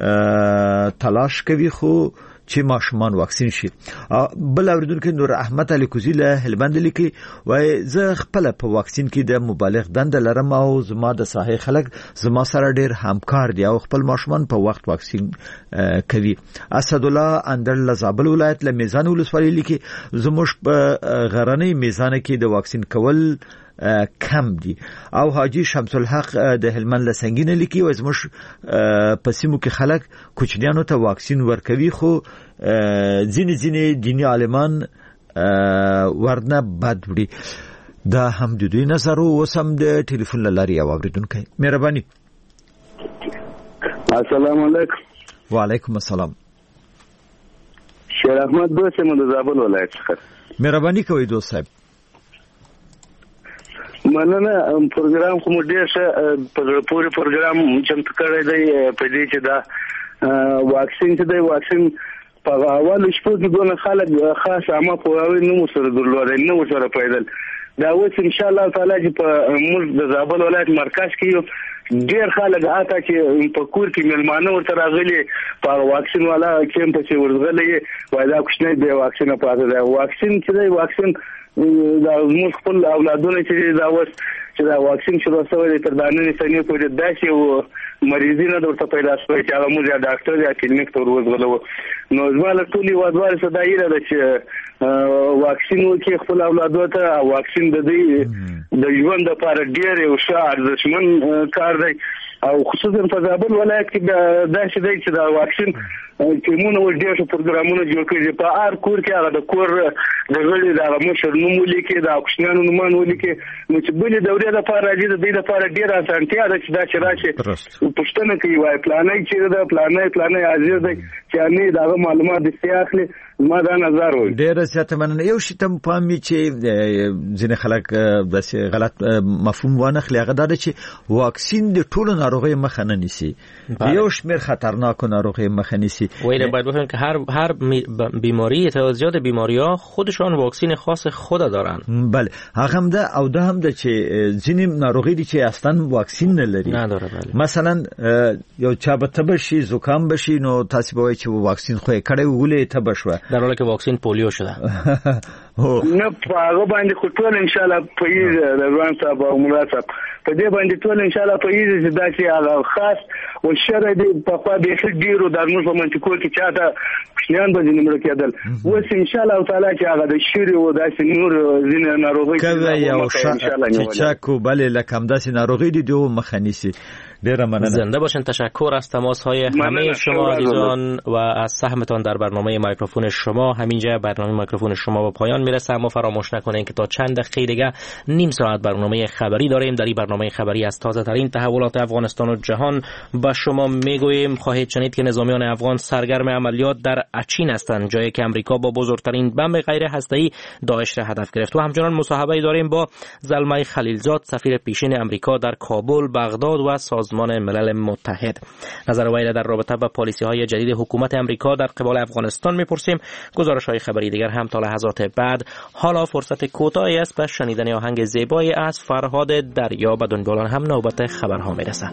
تلاش کوي خو چې ماشومان واکسین شي. بل اوریدونکو نور احمد علي کوزی له هلمند لیکي وای زه خپل په واکسین کې د مبالغ دند لرم او زما د ساحې خلک زما سره ډیر همکار دي او خپل ماشومان په وخت واکسین کوي. اسد الله اندر لزابل ولایت له میزان ولسوالۍ لیکي زموږ په غرنۍ میزان کې د واکسین کول کم دي. او حاجی شمس الحق د هلمند لسنګینه لیکي و زموږ په سیمو کې خلک کوچنیانو ته واکسین ورکوي خو ځینې ځینې دیني عالمان ورنه بد وړي. دا هم د دوی نظر او سم د ټلیفون لاري او اوریدونکو مهرباني. السلام علیکم. وعلیکم السلام. شیر احمد دوست مو د زابل ولایت څخه. مهرباني کوي دوست صاحب. مننه. پروګرام کوم ډیر ښه په پوره پروګرام چمتو کړی دی په دې چې دا واکسین چې دی واکسین په اول شپه کې دونه خلک خاص عامه پوهاوی نه مو سره درلودل نه مو سره پیدل دا اوس ان شاء الله تعالی چې په موږ د زابل ولایت مرکز کې ډیر خلک هاته چې په کور کې ملمانه ورته راغلي په واکسین والا کیمپ چې ورغلي وای دا کوښنه دی واکسین پاتې دی واکسین چې دی واکسین دا موږ خپل اولادونه چې دا وس چې دا واکسین شروع شوی تر دانې سنې پورې داسې و مریضینه ورته پیدا شوی چې هغه موږ یا ډاکټر یا کلینیک ته ورغلو نو زموږ ټولي وادوار صدایره ده چې واکسین وکړي خپل اولادو ته واکسین د دې د ژوند لپاره ډیر یو ښه ارزښتمن کار دی او خصوصا په زابل ولایت کې دا چې دی چې دا واکسین ټیمونه ور ډیر پروګرامونه جوړ کړي په هر کور کې هغه د کور د غړي د مشر نوم ولیکي د کوشنانو نوم ولیکي نو چې بلې دورې لپاره راځي د دې لپاره ډیر اسانتیا ده چې دا چې راشي پښتنه کوي وای پلانای چې دا پلانای پلانای حاضر دی چې نه دا معلومات د سیاخلي ما دا نظر وي ډیر زیاته مننه یو شی تم پامي چې ځینې خلک د غلط مفهوم وانخلي هغه دا چې واکسین د ټولو ناروغیو مخه نه نیسي یو شمېر خطرناک ناروغیو مخه نیسي ولی باید بفهمیم که هر هر بیماری تعداد بیماری‌ها خودشان واکسین خاص خود دارن. بله هغه هم ده او ده هم ده چې ځینې ناروغي دي چې اصلا واکسین نه لري نداره. بله مثلا یو چا به تبه شي زکام بشي نو تاسو به وایي چې واکسین خو یې کړی ولې تبه شوه در حالی که واکسین پولیو شده. نه په هغه باندې خو ټول ان شاء الله په یوه روان صاحب او مراد صاحب په دې باندې ټول ان شاء الله په یوه چې دا چې هغه خاص او شرع دی په خوا به څه ډیرو د موږ په منطقو کې چاته پښنیان باندې نمبر کېدل اوس ان شاء الله تعالی چې هغه د شری او داسې نور ځینې ناروغي کوي او چې چاکو بله لکم داسې ناروغي دي دوه مخنیسی. ډیره مننه. زنده باشین. تشکر از تماس های همه شما عزیزان و از سهمتان در برنامه میکروفون شما. همینجا برنامه میکروفون شما به پایان میرسه، اما فراموش نکنین که تا چند دقیقه دیگه نیم ساعت برنامه خبری داریم. در این برنامه خبری از تازه ترین تحولات افغانستان و جهان با شما میگوییم. خواهید شنید که نظامیان افغان سرگرم عملیات در اچین هستند، جایی که امریکا با بزرگترین بمب غیر هسته‌ای داعش را هدف گرفت. و همچنان مصاحبه داریم با زلمه خلیلزاد، سفیر پیشین امریکا در کابل، بغداد و سازمان ملل متحد. نظر وی در رابطه با پالیسی‌های جدید حکومت امریکا در قبال افغانستان میپرسیم. گزارش‌های خبری دیگر هم تا لحظات بعد. حالا فرصت کوتاهی است به شنیدن آهنگ زیبایی از فرهاد دریا. بدون بولان هم نوبت خبرها میرسد.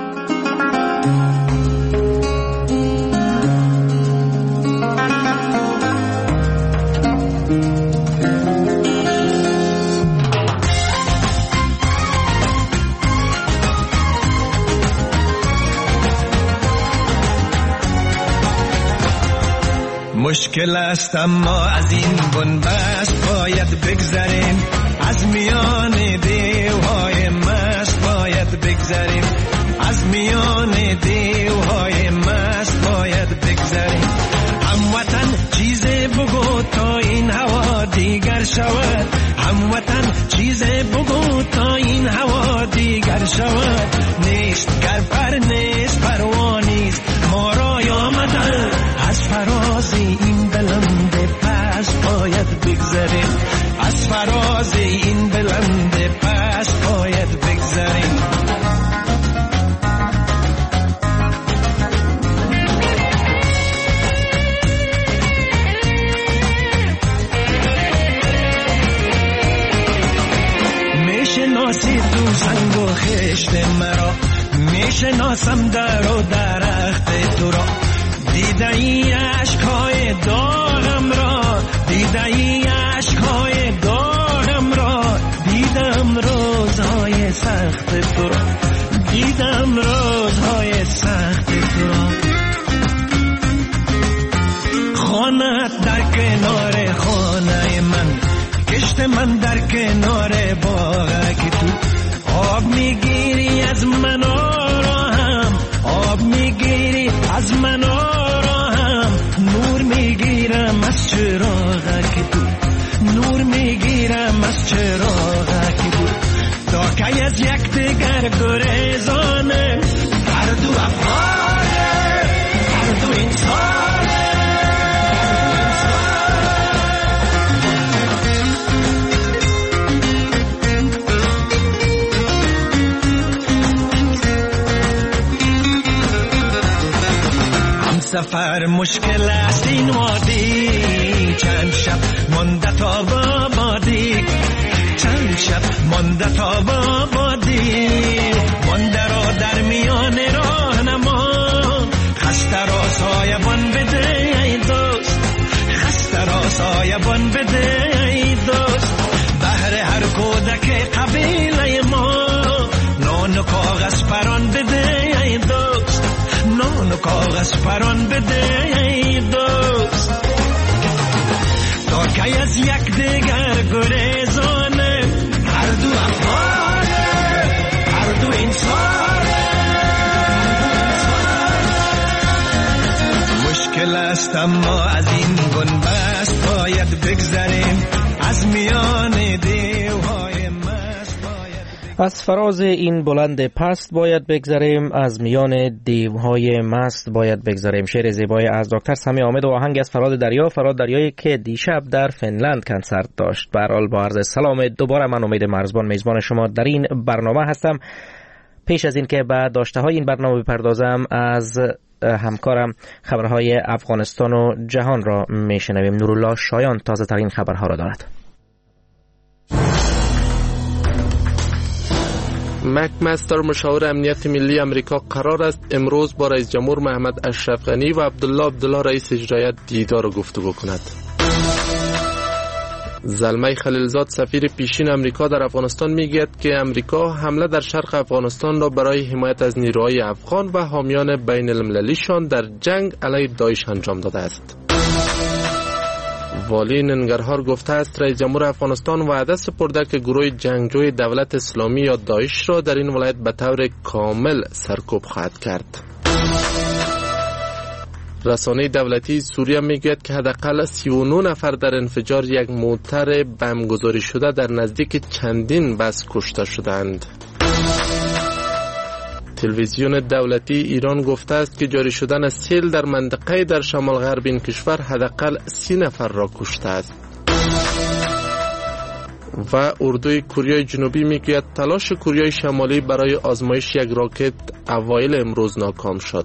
مشکل است اما از این بنبست باید بگذریم، از میان دیوهای مست باید بگذریم، از میان دیوهای مست باید بگذریم. هموطن چیزی بگو تا این هوا دیگر شود، هموطن چیزی بگو تا این هوا دیگر شود. نیست گر پر نیست پروانیست ما را آمدن، از فراز این بلند پس باید بگذریم، از فراز این بلند پس باید بگذریم. میشناسی تو سنگ و خشت مرا، میشناسم در و درخت تو را، دیده ای عشقهای داغم را، دیده ای عشقهای داغم را، دیدم روزهای سخت تو را، دیدم روزهای سخت تو را. خانه‌ات در کنار خانه من، کشت من در کنار باغک تو، آب میگیری از من آرام، آب میگیری از من آرام، نور میگیرم از چراغک تو، نور میگیرم از چراغک تو. تا که از یک دیگر گریزانه، هر دو افغانه، هر دو انسانه. سفر مشکل است این وادی، چند شب مانده تا آبادی، چند شب مانده تا بابادی، مانده را در میان راه نما، خسته را سایبان بده ای دوست، خسته را سایبان بده ای دوست. بهر هر کودک قبیله ما نان و کاغذ پران بده ای دوست، نان و کاغذ پران بده ای دوست. تا که از یک دیگر گریزانه، هر دو افغانه، هر دو انسانه. مشکل است اما از این بنبست باید بگذریم، از میان دیوهای مست باید. از فراز این بلند پست باید بگذریم، از میان دیوهای مست باید بگذریم. شعر زیبای از دکتر سمی حامد و آهنگ از فراد دریا. فراد دریایی که دیشب در فنلند کنسرت داشت. به هر حال با عرض سلام دوباره من امید مرزبان میزبان شما در این برنامه هستم. پیش از این که به داشته های این برنامه بپردازم، از همکارم خبرهای افغانستان و جهان را میشنویم. نورالله شایان تازه ترین خبرها را دارد. مک مستر مشاور امنیت ملی امریکا قرار است امروز با رئیس جمهور محمد اشرف غنی و عبدالله عبدالله رئیس اجرایی دیدار و گفتگو کند. زلمه خلیلزاد سفیر پیشین امریکا در افغانستان میگوید که امریکا حمله در شرق افغانستان را برای حمایت از نیروهای افغان و حامیان بین المللیشان در جنگ علیه داعش انجام داده است. والی ننگرهار گفته است رئیس جمهور افغانستان وعده سپرده که گروه جنگجوی دولت اسلامی یا داعش را در این ولایت به طور کامل سرکوب خواهد کرد. رسانه دولتی سوریه میگوید که حداقل سی و نه نفر در انفجار یک موتر بمبگذاری شده در نزدیک چندین بس کشته شدند. تلویزیون دولتی ایران گفته است که جاری شدن سیل در منطقه در شمال غرب این کشور حداقل سی نفر را کشته است. و اردوی کره جنوبی میگوید تلاش کره شمالی برای آزمایش یک راکت اوایل امروز ناکام شد.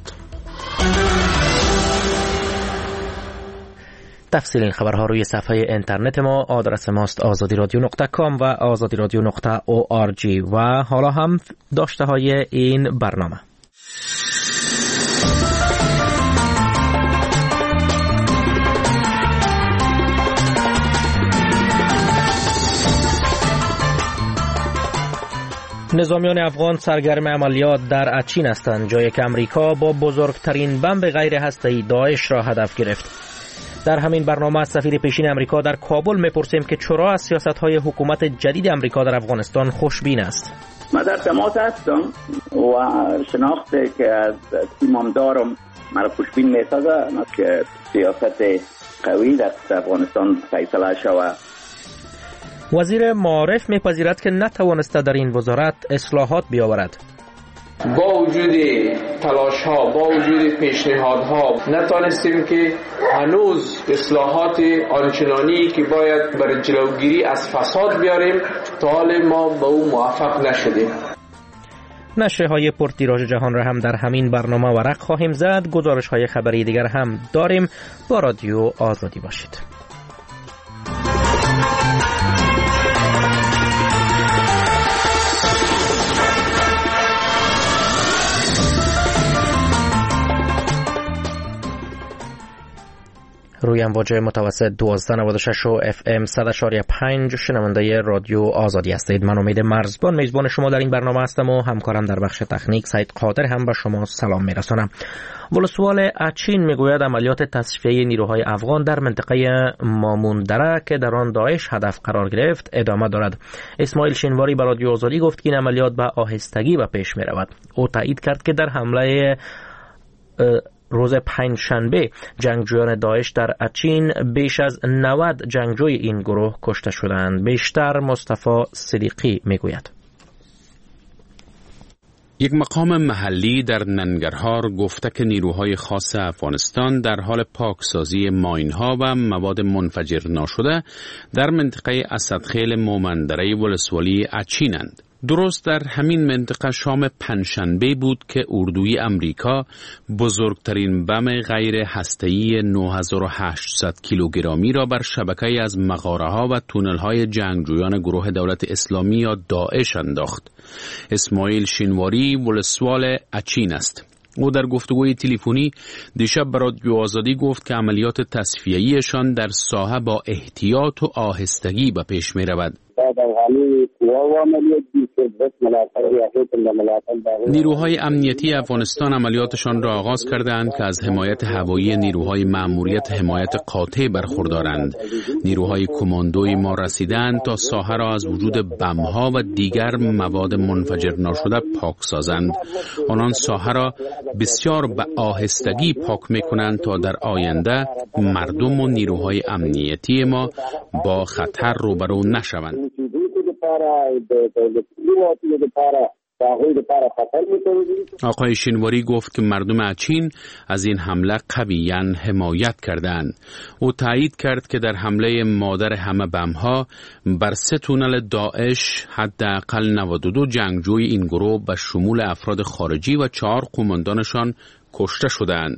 تفصیل این خبرها روی صفحه اینترنت ما. آدرس ماست آزادی رادیو نقطه کام و آزادی رادیو نقطه او آر جی. و حالا هم داشته های این برنامه. نظامیان افغان سرگرم عملیات در اچین هستند، جایی که امریکا با بزرگترین بمب غیر هسته‌ای داعش را هدف گرفت. در همین برنامه از سفیر پیشین امریکا در کابل میپرسیم که چرا از سیاست‌های حکومت جدید امریکا در افغانستان خوشبین است. من در تماس هستم و شناخته که از تیمم دارم مرا خوشبین میسازه که سیاست قوی در افغانستان فیصله شود. وزیر معارف میپذیرد که نتوانسته در این وزارت اصلاحات بیاورد. با وجود تلاش ها، با وجود پیشنهاد ها نتوانستیم که هنوز اصلاحات آنچنانی که باید برای جلوگیری از فساد بیاریم تا حال ما به او موفق نشدیم. نشریه‌های پرتیراژ جهان را هم در همین برنامه ورق خواهیم زد. گزارش‌های خبری دیگر هم داریم. با رادیو آزادی باشید. روی امواج متوسط دوازده نود و شش و اف ام صد و پنج شنونده رادیو آزادی هستید. من امید مرزبان میزبان شما در این برنامه هستم و همکارم در بخش تکنیک سعید قادر هم به شما سلام میرسانم. ولسوال اچین میگوید عملیات تصفیه نیروهای افغان در منطقه ماموندره که در آن داعش هدف قرار گرفت ادامه دارد. اسماعیل شینواری به رادیو آزادی گفت که این عملیات به آهستگی به پیش میرود. او تایید کرد که در حمله روز پنجشنبه جنگجویان داعش در اچین بیش از نود جنگجوی این گروه کشته شدند. بیشتر مصطفی صدیقی میگوید. یک مقام محلی در ننگرهار گفته که نیروهای خاص افغانستان در حال پاکسازی ماین‌ها و مواد منفجر ناشده در منطقه اسدخیل مومندره ولسوالی اچینند. درست در همین منطقه شام پنجشنبه بود که اردوی امریکا بزرگترین بم غیر هسته‌ای نه هزار و هشتصد کیلوگرمی را بر شبکه‌ای از مغاره‌ها و تونل‌های جنگجویان گروه دولت اسلامی یا داعش انداخت. اسماعیل شینواری ولسوال اچین است. او در گفتگوی تلفنی دیشب به رادیو آزادی گفت که عملیات تصفیه‌ایشان در ساحه با احتیاط و آهستگی به پیش می‌رود. نیروهای امنیتی افغانستان عملیاتشان را آغاز کردند که از حمایت هوایی نیروهای مأموریت حمایت قاطع برخوردارند. نیروهای کماندوی ما رسیدند تا ساحه را از وجود بم‌ها و دیگر مواد منفجر ناشده پاک سازند. آنان ساحه را بسیار به آهستگی پاک می‌کنند تا در آینده مردم و نیروهای امنیتی ما با خطر روبرو نشوند. آقای شینواری گفت که مردم اچین از این حمله قویاً حمایت کردند. او تایید کرد که در حمله مادر همه بم‌ها بر سه تونل داعش حداقل نود و دو جنگجوی این گروه به شمول افراد خارجی و چهار قماندانشان کشته شدند.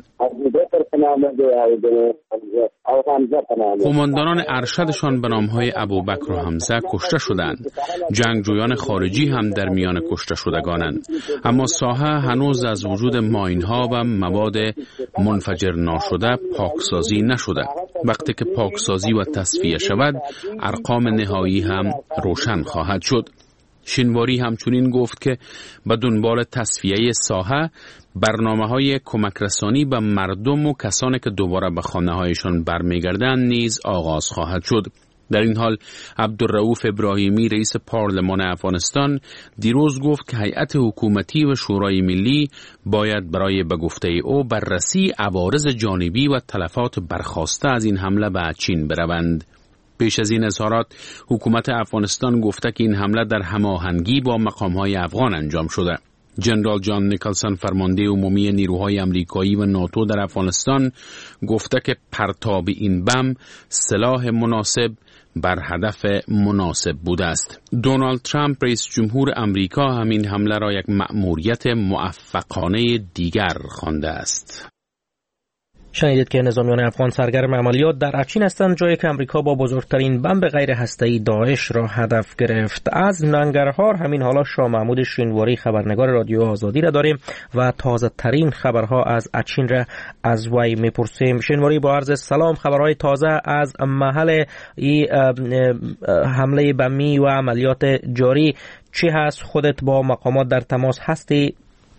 قماندانان ارشدشان به نام‌های ابوبکر و حمزه کشته شدند. جنگجویان خارجی هم در میان کشته شدگانند. اما ساحه هنوز از وجود ماین‌ها و مواد منفجر ناشده پاکسازی نشده. وقتی که پاکسازی و تصفیه شود، ارقام نهایی هم روشن خواهد شد. شینواری همچنین گفت که به دنبال تصفیه ساحه برنامه‌های کمک رسانی به مردم و کسانی که دوباره به خانه‌هایشان برمیگردند نیز آغاز خواهد شد. در این حال عبدالرؤوف ابراهیمی رئیس پارلمان افغانستان دیروز گفت که هیئت حکومتی و شورای ملی باید برای به گفته او بررسی عوارض جانبی و تلفات برخاسته از این حمله به چین بروند. پیش از این اظهارات حکومت افغانستان گفته که این حمله در هماهنگی با مقام‌های افغان انجام شده. جنرال جان نیکلسن فرمانده عمومی نیروهای آمریکایی و ناتو در افغانستان گفته که پرتاب این بم سلاح مناسب بر هدف مناسب بوده است. دونالد ترامپ رئیس جمهور آمریکا همین حمله را یک مأموریت موفقانه دیگر خوانده است. شنیدید که نظامیان افغان سرگرم عملیات در اچین هستند، جایی که امریکا با بزرگترین بمب غیر هسته‌ای داعش را هدف گرفت. از ننگرهار همین حالا شاه محمود شینواری خبرنگار رادیو آزادی را داریم و تازه ترین خبرها از اچین را از وی میپرسیم. شینواری با عرض سلام، خبرهای تازه از محل ای حمله بمی و عملیات جاری چی هست؟ خودت با مقامات در تماس هستی؟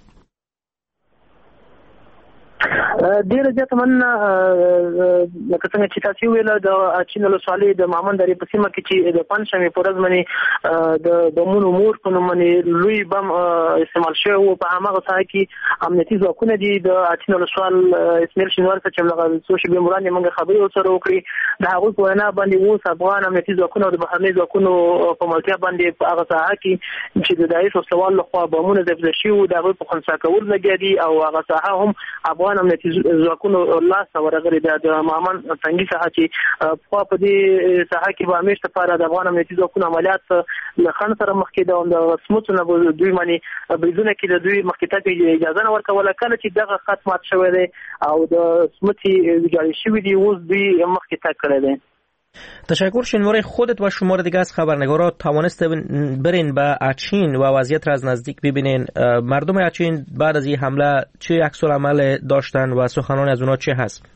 ډیره زیاته مننه. لکه څنګه چې تاسو ویل د اچین ولسوالۍ د مامن درې په سیمه کې چې د پنځشنبې په ورځ باندې د بمونو مور په نوم باندې لوی بم استعمال شوی و. په هماغه ساحه کې امنیتي ځواکونه دي د اچین ولسوال اسماعیل شینوار څخه چې لږ څو شېبې وړاندې موږ خبرې ورسره وکړې. د هغوی په وینا باندې اوس افغان امنیتي ځواکونه او د بهرني ځواکونو په ملتیا باندې په هغه ساحه کې چې د داعش وسوال لخوا بمونه ضبط شوي وو د هغوی په خنثی کول لګیا دي او هغه ساحه هم افغان امنیتي ځواکونو لاس ورغلي ده. د مامن څنګه ساحه چې په په دې ساحه کې به همیشه لپاره د افغان امنیتي ځواکونو عملیات له خن سره مخ کې ده او د سموڅونه دوی باندې بریدونه کې د دوی مخ کې ته اجازه نه ورکوله. کله چې دغه خط مات شوی دی او د سموڅي جاری شوی دی اوس دوی مخ کې تک کړی دی. تشکر شینواری. خودت و شمار دیگه از خبرنگارا توانست برین به اچین و وضعیت را از نزدیک ببینین. مردم اچین بعد از این حمله چه عکس العمل داشتن و سخنان از اونا چه هست؟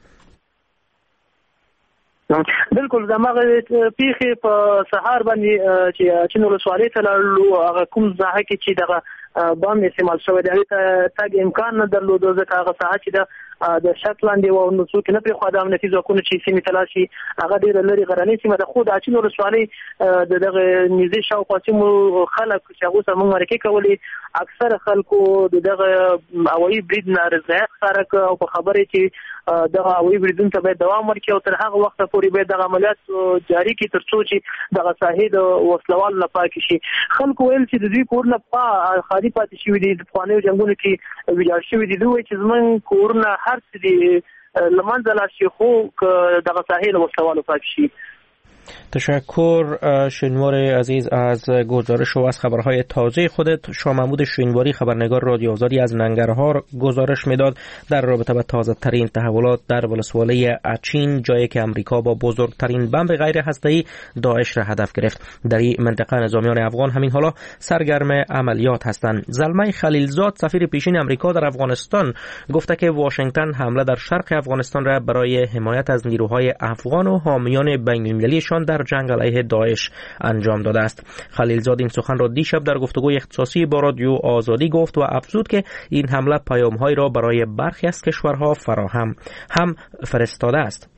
بالکل دماغه پیخي په سهار باندې چې اچین ولسوالۍ ته لاړو هغه کوم ځای کې چې دغه بام استعمال شوی دی ته تاګ امکان نه درلود ځکه هغه ساحه چې د د شټلند او نو څوک نه پرې خو د امنیتي ځواکونو چې سیمې تلاشي هغه ډېر لري غرنۍ سیمه د خو د اچین ولسوالۍ د دغه نږدې شاوخوا سیمو خلک چې هغه سره موږ مرکه کولې اکثر خلکو د دغه هوایي برید نه رضایت ښکاره او په خبرې چې دغه هوایي بریدونو ته باید دوام ورکړي او تر هغه وخته پورې باید دغه عملیات جاری کړي تر څو چې دغه ساحې د وسلوال نه پاکې شي. خلکو ویل چې د دوی کورونه په خالي پاتې شوي دي، د پخوانیو جنګونو کې ویجاړ شوي دي. دوی وایي چې زموږ کورونه هر څه دي له منځه لاړ شي خو دغه ساحې له وسلوالو پاک شي. تشکر شینوار عزیز از گزارش و از خبرهای تازه خودت. شاه محمود شینواری خبرنگار رادیو آزادی از ننگرهار گزارش میداد در رابطه با تازه ترین تحولات در ولسوالی اچین، جایی که امریکا با بزرگترین بمب غیر هسته‌ای داعش را هدف گرفت. در این منطقه نظامیان افغان همین حالا سرگرم عملیات هستند. زلمه خلیلزاد سفیر پیشین امریکا در افغانستان گفته که واشنگتن حمله در شرق افغانستان را برای حمایت از نیروهای افغان و حامیان بین‌المللیشان در جنگ علیه داعش انجام داده است. خلیلزاد این سخن را دیشب در گفتگوی اختصاصی با رادیو آزادی گفت و افزود که این حمله پیام‌هایی را برای برخی از کشورها فراهم هم فرستاده است.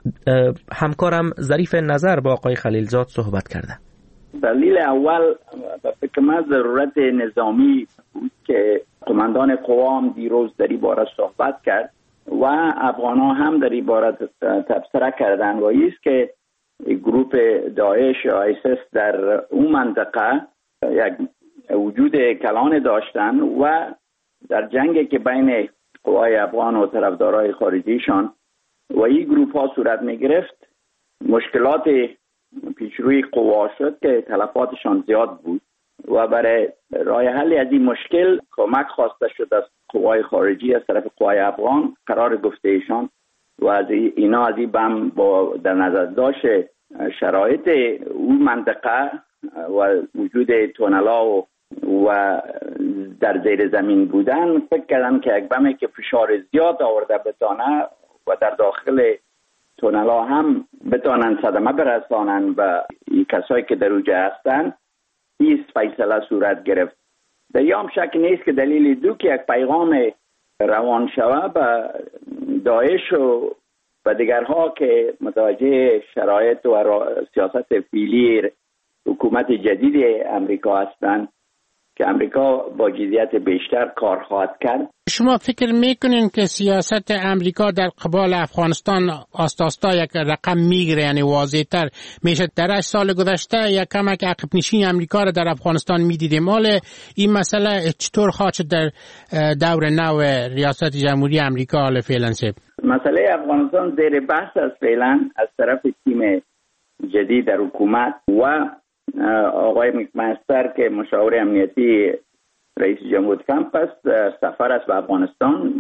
همکارم ظریف نظر با آقای خلیلزاد صحبت کرده. دلیل اول به فکر من ضرورت نظامی بود که قماندان قوا هم دیروز در این باره صحبت کرد و افغان‌ها هم در این باره تبصره کردن و ایست که گروپ داعش یا آیسیس در اون منطقه یک وجود کلان داشتن و در جنگی که بین قوای افغان و طرفدارای خارجیشان و این گروپ ها صورت می گرفت، مشکلات پیشروی قوا شد که تلفاتشان زیاد بود و برای راه حل از این مشکل کمک خواسته شد از قوای خارجی از طرف قوای افغان. قرار گفته ایشان و از اینا از این بم با در نظر داشت شرایط اون منطقه و وجود تونلا و, و در زیر زمین بودن فکر کردن که یک بمی که فشار زیاد آورده بتانه و در داخل تونلا هم بتانن صدمه برسانن و این کسایی که در اوجه هستن، این فیصله صورت گرفت. در یام شک نیست که دلیل دو که یک پیغام روان شوه به داعش و و دیگرها که متوجه شرایط و سیاست فعلی حکومت جدید امریکا هستند که امریکا با جدیت بیشتر کار خواهد کرد. شما فکر میکنین که سیاست امریکا در قبال افغانستان آستاستا یک رقم میگیره، یعنی واضح‌تر میشه؟ در هشت سال گذشته یک کمک عقب نشینی امریکا را در افغانستان میدیدیم. حالا این مسئله چطور خواهد شد در دور نو ریاست جمهوری امریکا حالا فعلا؟ سه مسئله افغانستان زیر بحث است فعلا از طرف تیم جدید در حکومت و آقای مکمستر که مشاور امنیتی رئیس جمهور ترامپ است. سفر است به افغانستان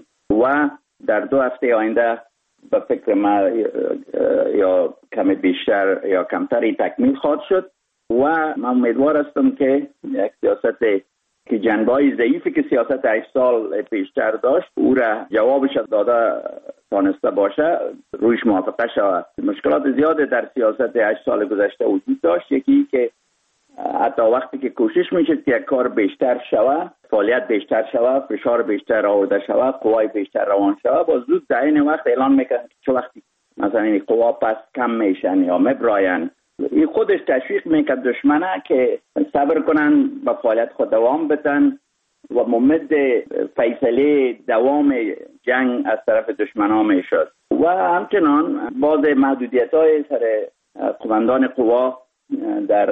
و در دو هفته آینده به فکر ما یا کم بیشتر یا کمتری تکمیل خواهد شد و من امیدوار هستم که یک سیاست که جنبه‌های ضعیفی که سیاست هشت سال پیشتر داشت او را جوابش داده تانسته باشه، رویش موافقه شود. مشکلات زیاده در سیاست هشت سال گذشته وجود داشت. یکی که حتی وقتی که کوشش میشه که یک کار بیشتر شود، فعالیت بیشتر شود، فشار بیشتر آورده شود، قوای بیشتر روان شود، با زود در این وقت اعلان میکنن که چه وقتی مثلا این قوا پس کم میشن یا مبراین، این خودش تشویق میکرد دشمنه که صبر کنن و فعالیت خود دوام بدن و ممد فیصله دوام جنگ از طرف دشمنان میشد. و همچنان بعض محدودیت های سر قماندان قوا در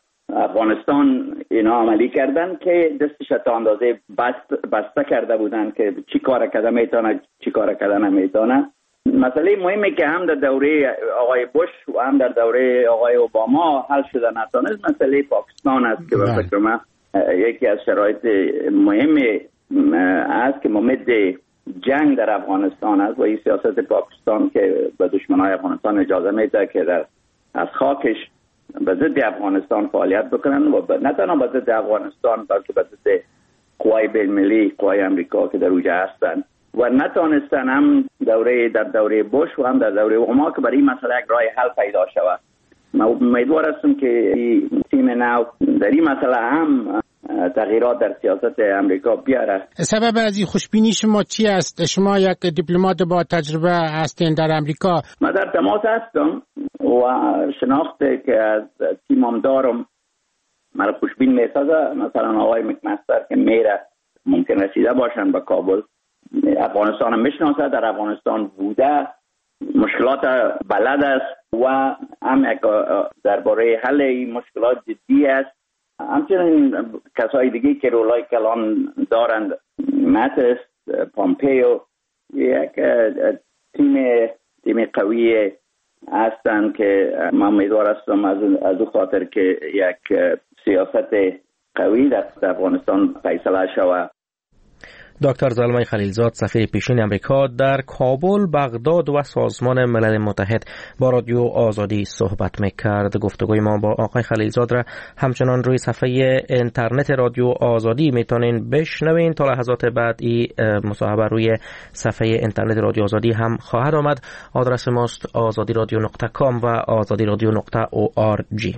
افغانستان اینا عملی کردن که دستش تا اندازه بست بسته کرده بودن که چی کار کرده میتونه چی کار کرده نمیتونه. مسئله مهمی که هم در دوره آقای بوش و هم در دوره آقای اوباما حل شده نتونست مسئله پاکستان است که به فکر من یکی از شرایط مهم است که ممد جنگ در افغانستان است و این سیاست پاکستان که به دشمنای افغانستان اجازه میده که در از خاکش به ضد افغانستان فعالیت بکنن و نه تنها به ضد افغانستان بلکه به ضد قوای بین‌المللی، قوای امریکا که در اونجا هستند و نتونستن هم دوره در دوره بوش و هم در دوره اوباما که برای این مسئله یک راه حل پیدا شود. من امیدوار هستم که تیم نو در این مسئله هم تغییرات در سیاست امریکا بیاره. سبب از این خوشبینی شما چی است؟ شما یک دیپلمات با تجربه هستین در امریکا. من در تماس هستم و شناخت که از تیمم دارم مرا خوشبین میسازه. مثلا آقای مکمستر که میره ممکن رسیده باشن به کابل، افغانستان هم میشناسه، در افغانستان بوده، مشکلات بلد است و هم درباره حل این مشکلات جدی است. همچنین کسای دیگه که رولای کلان دارند، ماتس، پامپیو، یک تیم تیم قوی هستند که من امیدوار هستم از از خاطر که یک سیاست قوی در افغانستان فیصله شود. دکتر زلمه خلیلزاد سفیر پیشین امریکا در کابل، بغداد و سازمان ملل متحد با رادیو آزادی صحبت میکرد. گفتگوی ما با آقای خلیلزاد را همچنان روی صفحه اینترنت رادیو آزادی میتونین بشنوین. تا لحظات بعد این مصاحبه روی صفحه اینترنت رادیو آزادی هم خواهد آمد. آدرس ماست آزادی رادیو نقطه کام و آزادی رادیو نقطه او آر جی.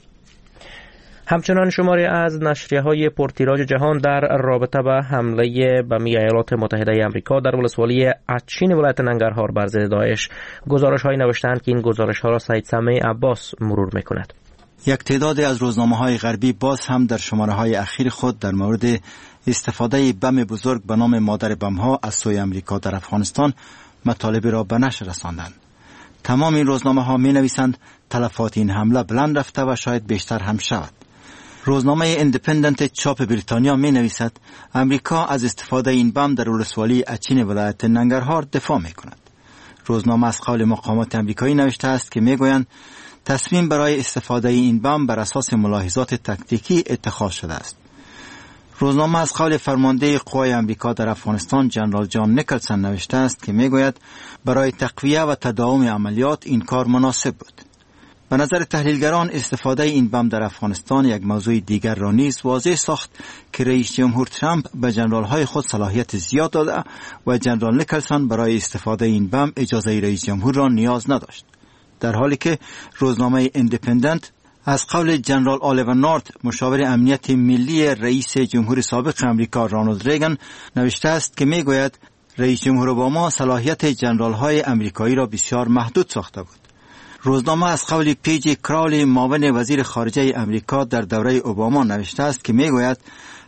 همچنان شماری از نشریه‌های پرتیراژ جهان در رابطه با حمله بمی ایالات متحده آمریکا در ولسوالی اچین ولایت ننگرهار بر ضد داعش گزارش‌هایی نوشتند که این گزارش‌ها را سید سمیع عباس مرور می‌کند. یک تعدادی از روزنامه‌های غربی باز هم در شماره‌های اخیر خود در مورد استفاده بم بزرگ به نام مادر بم‌ها از سوی آمریکا در افغانستان مطالب را به نشر رساندند. تمام این روزنامه‌ها می‌نویسند تلفات این حمله بلند رفته و شاید بیشتر هم شود. روزنامه ایندیپندنت چاپ بریتانیا می نویسد امریکا از استفاده این بم در ولسوالی اچین ولایت ننگرهار دفاع می کند. روزنامه از قول مقامات امریکایی نوشته است که می گویند تصمیم برای استفاده این بم بر اساس ملاحظات تکتیکی اتخاذ شده است. روزنامه از قول فرمانده قوای امریکا در افغانستان جنرال جان نیکلسن نوشته است که می گوید برای تقویه و تداوم عملیات این کار مناسب بود. به نظر تحلیلگران استفاده این بم در افغانستان یک موضوع دیگر را نیز واضح ساخت که رئیس جمهور ترامپ به جنرال‌های خود صلاحیت زیاد داده و جنرال نیکلسن برای استفاده این بم اجازه رئیس جمهور را نیاز نداشت. در حالی که روزنامه ایندیپندنت از قول جنرال آلیور نورت مشاور امنیت ملی رئیس جمهور سابق امریکا رونالد ریگن نوشته است که میگوید رئیس جمهور اوباما صلاحیت جنرال‌های امریکایی را بسیار محدود ساخته بود. روزنامه از قول پیجی کرالی معاون وزیر خارجه امریکا در دوره اوباما نوشته است که میگوید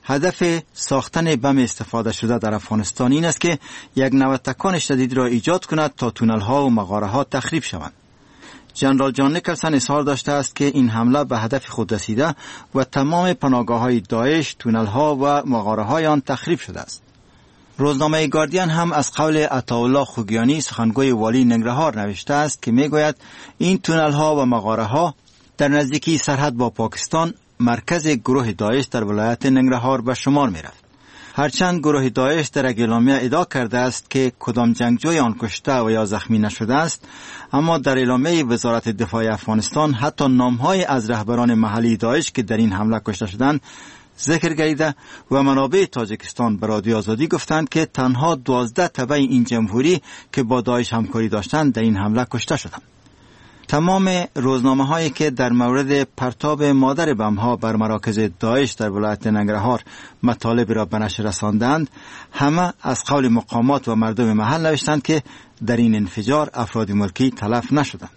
هدف ساختن بم استفاده شده در افغانستان این است که یک نوع تکان شدید را ایجاد کند تا تونل ها و مغاره ها تخریب شوند. جنرال جان نیکلسن اظهار داشته است که این حمله به هدف خود رسیده و تمام پناهگاه های داعش، تونل ها و مغاره های آن تخریب شده است. روزنامه گاردین هم از قول عطاالله خوگیانی سخنگوی والی ننگرهار نوشته است که میگوید این تونل ها و مغاره ها در نزدیکی سرحد با پاکستان مرکز گروه داعش در ولایت ننگرهار به شمار می رفت. هرچند گروه داعش در اعلامیه ادعا کرده است که کدام جنگجوی آن کشته و یا زخمی نشده است، اما در اعلامیه وزارت دفاع افغانستان حتی نامهای از رهبران محلی داعش که در این حمله کشته شدند ذکر گردیده و منابع تاجیکستان به رادیو آزادی گفتند که تنها دوازده تبع این جمهوری که با داعش همکاری داشتند در این حمله کشته شدند. تمام روزنامه هایی که در مورد پرتاب مادر بم ها بر مراکز داعش در ولایت ننگرهار مطالب را به نشر رساندند همه از قول مقامات و مردم محل نوشتند که در این انفجار افراد ملکی تلف نشدند.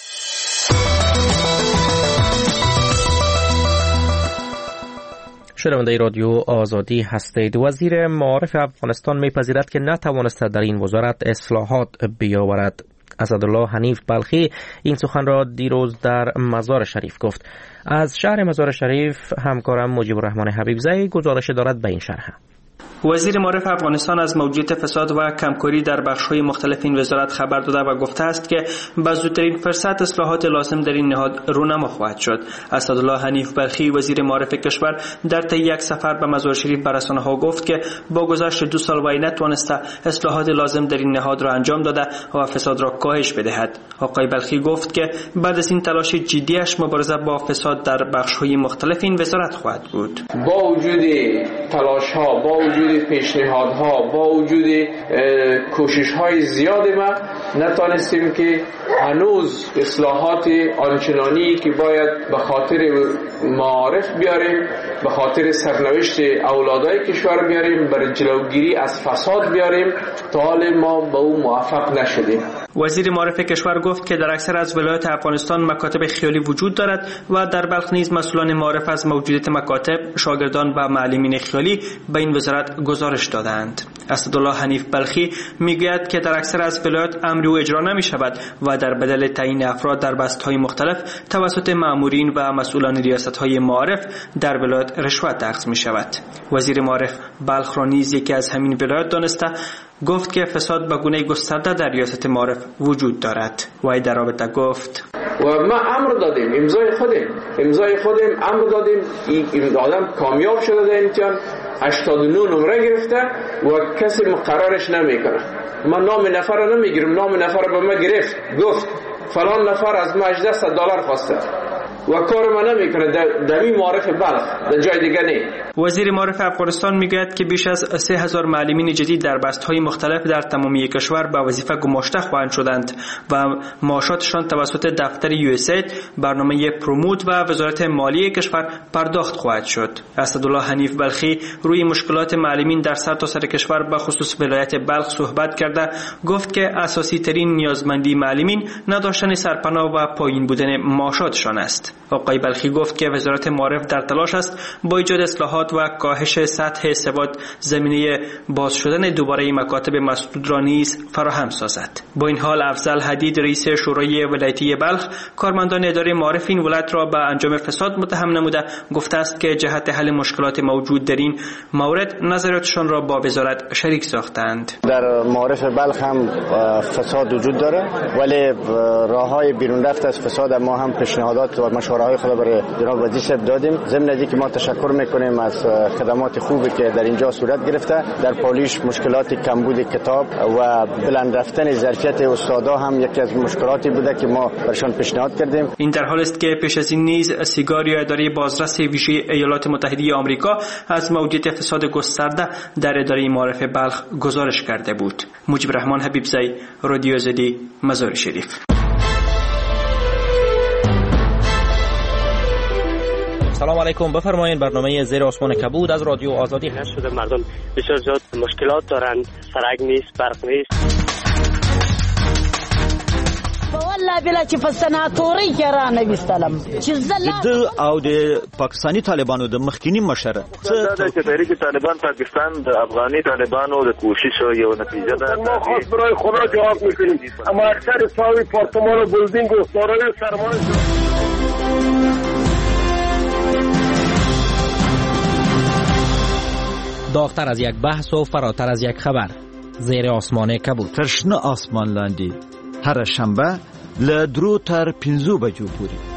شنونده رادیو آزادی هستید. وزیر معارف افغانستان میپذیرد که نتوانسته در این وزارت اصلاحات بیاورد. اسدالله حنیف بلخی این سخن را دیروز در مزار شریف گفت. از شهر مزار شریف همکارم مجیب الرحمن حبیبزئی گزارش دارد به این شرح. وزیر معارف افغانستان از موجودیت فساد و کمکاری در بخش‌های مختلف این وزارت خبر داده و گفته است که به زودترین فرصت اصلاحات لازم در این نهاد رونما خواهد شد. اسدالله حنیف بلخی وزیر معارف کشور در طی یک سفر به مزار شریف به رسانه‌ها گفت که با گذشت دو سال وی نتوانسته اصلاحات لازم در این نهاد را انجام داده و فساد را کاهش بدهد. آقای بلخی گفت که بعد از این تلاش جدیش مبارزه با فساد در بخش‌های مختلف این وزارت خواهد بود. با وجود تلاش‌ها، با وجود پیشنهادها، با وجود کوشش‌های زیاد ما نتونستیم که هنوز اصلاحات آنچنانی که باید به خاطر معارف بیاریم، به خاطر سرنوشت اولادای کشور بیاریم، برای جلوگیری از فساد بیاریم، تا حال ما به او موفق نشدیم. وزیر معارف کشور گفت که در اکثر از ولایات افغانستان مکاتب خیالی وجود دارد و در بلخ نیز مسئولان معارف از موجودیت مکاتب، شاگردان و معلمین خیالی به این وزارت گزارش دادند. اسدالله حنیف بلخی میگوید که در اکثر از ولایات امری او اجرا نمی شود و در بدل تعیین افراد در بست‌های مختلف توسط مأمورین و مسئولان ریاست‌های معارف در ولایات رشوت اخذ می شود. وزیر معارف بلخ را نیز یکی از همین ولایات دانسته گفت که فساد به گونه گسترده در ریاست معارف وجود دارد. وی در رابطه گفت و ما امر دادیم، امضای خودیم امضای خودیم امر دادیم این آدم کامیاب شده در امتحان، هشتاد و نه نمره گرفته و کسی مقررش نمیکنه. من نام نفر رو نمیگیرم، نام نفر رو به ما گرفت، گفت فلان نفر از ما هجده صد دلار خواسته و کار ما نمیکنه در دمی معارف بلخ، در جای دیگه نه. وزیر معارف افغانستان میگوید که بیش از سه هزار معلمین جدید در بست‌های مختلف در تمامی کشور به وظیفه گماشته خواهند شدند و معاشاتشان توسط دفتر یو اس اید، برنامه پروموت و وزارت مالیه کشور پرداخت خواهد شد. اسدالله حنیف بلخی روی مشکلات معلمین در سرتاسر سر کشور به خصوص ولایت بلخ صحبت کرده گفت که اساسی ترین نیازمندی معلمین نداشتن سرپناه و پایین بودن معاشاتشان است. آقای بلخی گفت که وزارت معارف در تلاش است با ایجاد اصلاحات و کاهش سطح سواد زمینه باز شدن دوباره مکاتب مسدود را نیز فراهم سازد. با این حال افضل حدید رئیس شورای ولایتی بلخ کارمندان اداره معارف این ولایت را به انجام فساد متهم نموده گفته است که جهت حل مشکلات موجود در این مورد نظراتشان را با وزارت شریک ساختند. در معارف بلخ هم فساد وجود داره ولی راههای بیرون رفت از فساد ما هم پیشنهادات و مشوره‌های خود برای جناب وزیر صاحب دادیم. ضمن از اینکه ما تشکر میکنیم از خدمات خوبی که در اینجا صورت گرفته. در پالیش مشکلات کمبود کتاب و بلند رفتن ظرفیت استادا هم یکی از مشکلاتی بوده که ما برشان پیشنهاد کردیم. این در حالی است که پیش از این نیز سیگاری اداره بازرس ویژه ایالات متحده آمریکا از موجودیت فساد گسترده در اداره معارف بلخ گزارش کرده بود. مجیب رحمان حبیبزی، رادیو آزادی، مزار شریف. سلام علیکم، بفرمایید. برنامه زیر آسمان کبود از رادیو آزادی هست. شده مردم بسیار زیاد مشکلات دارند، سرک نیست، برق نیست. والله بلا چې په سناتوري کې را نه وستلم چې زله او د پاکستاني طالبانو د مخکینی مشر څه د تحریک طالبان پاکستان د افغاني طالبانو د کوشش یو نتیجه ده. ما خاص برای خدا جواب میکنیم، اما اکثر ساوی پارتمان و بلدینگ و سارای سرمایه داغتر از یک بحث و فراتر از یک خبر. زیر آسمان کبود. ترشنه آسمان لاندی هر شنبه له درو تر پنځو بجو پورې.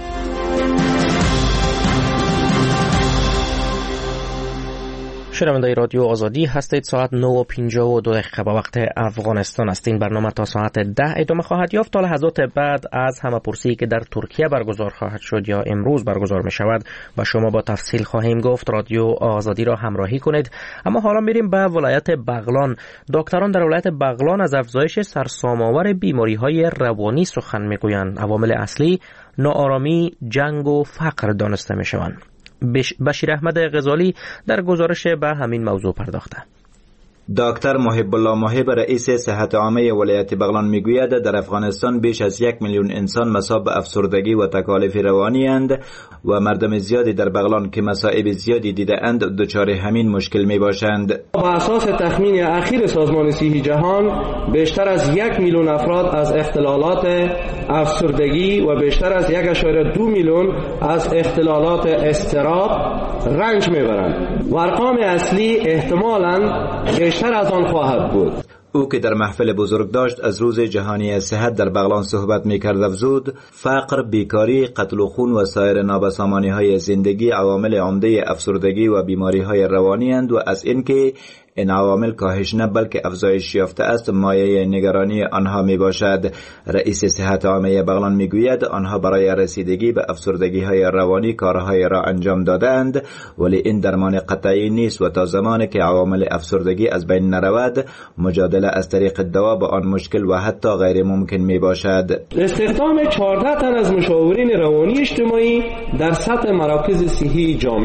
شنونده رادیو آزادی هستید. ساعت نه و پنجاه و دو دقیقه به وقت افغانستان است. این برنامه تا ساعت ده ادامه خواهد یافت. تا لحظات بعد از همه پرسی که در ترکیه برگزار خواهد شد یا امروز برگزار می شود و شما با تفصیل خواهیم گفت. رادیو آزادی را همراهی کنید. اما حالا میریم به ولایت بغلان. دکتران در ولایت بغلان از افزایش سرسام‌آور بیماری‌های روانی سخن میگویند. عوامل اصلی ناآرامی، جنگ و فقر دانسته میشوند. بشیر احمد غزالی در گزارش به همین موضوع پرداخته. دکتر محب الله محب رئیس صحت عامه ولایت بغلان میگوید در افغانستان بیش از یک میلیون انسان مصاب به افسردگی و تکالیف روانی اند و مردم زیادی در بغلان که مصائب زیادی دیده اند دچار همین مشکل می باشند. با اساس تخمین اخیر سازمان صحت جهان بیشتر از یک میلیون افراد از اختلالات افسردگی و بیشتر از یک اشاره دو میلیون از اختلالات اضطراب رنج میبرند و ارقام اصلی احتمالاً بیشتر از آن خواهد بود. او که در محفل بزرگ داشت از روز جهانی صحت در بغلان صحبت می‌کرد افزود فقر، بیکاری، قتل و خون و سایر نابسامانی‌های زندگی عوامل عمده افسردگی و بیماری‌های روانی اند و از اینکه این عوامل کاهش نه بلکه افزایش یافته است مایه نگرانی آنها می باشد. رئیس صحت عامه بغلان می گوید آنها برای رسیدگی به افسردگی های روانی کارهای را انجام دادند ولی این درمان قطعی نیست و تا زمانی که عوامل افسردگی از بین نرود مجادله از طریق دوا با آن مشکل و حتی غیر ممکن می باشد. استخدام چهارده تن از مشاورین روانی اجتماعی در سطح مراکز صحی جامعه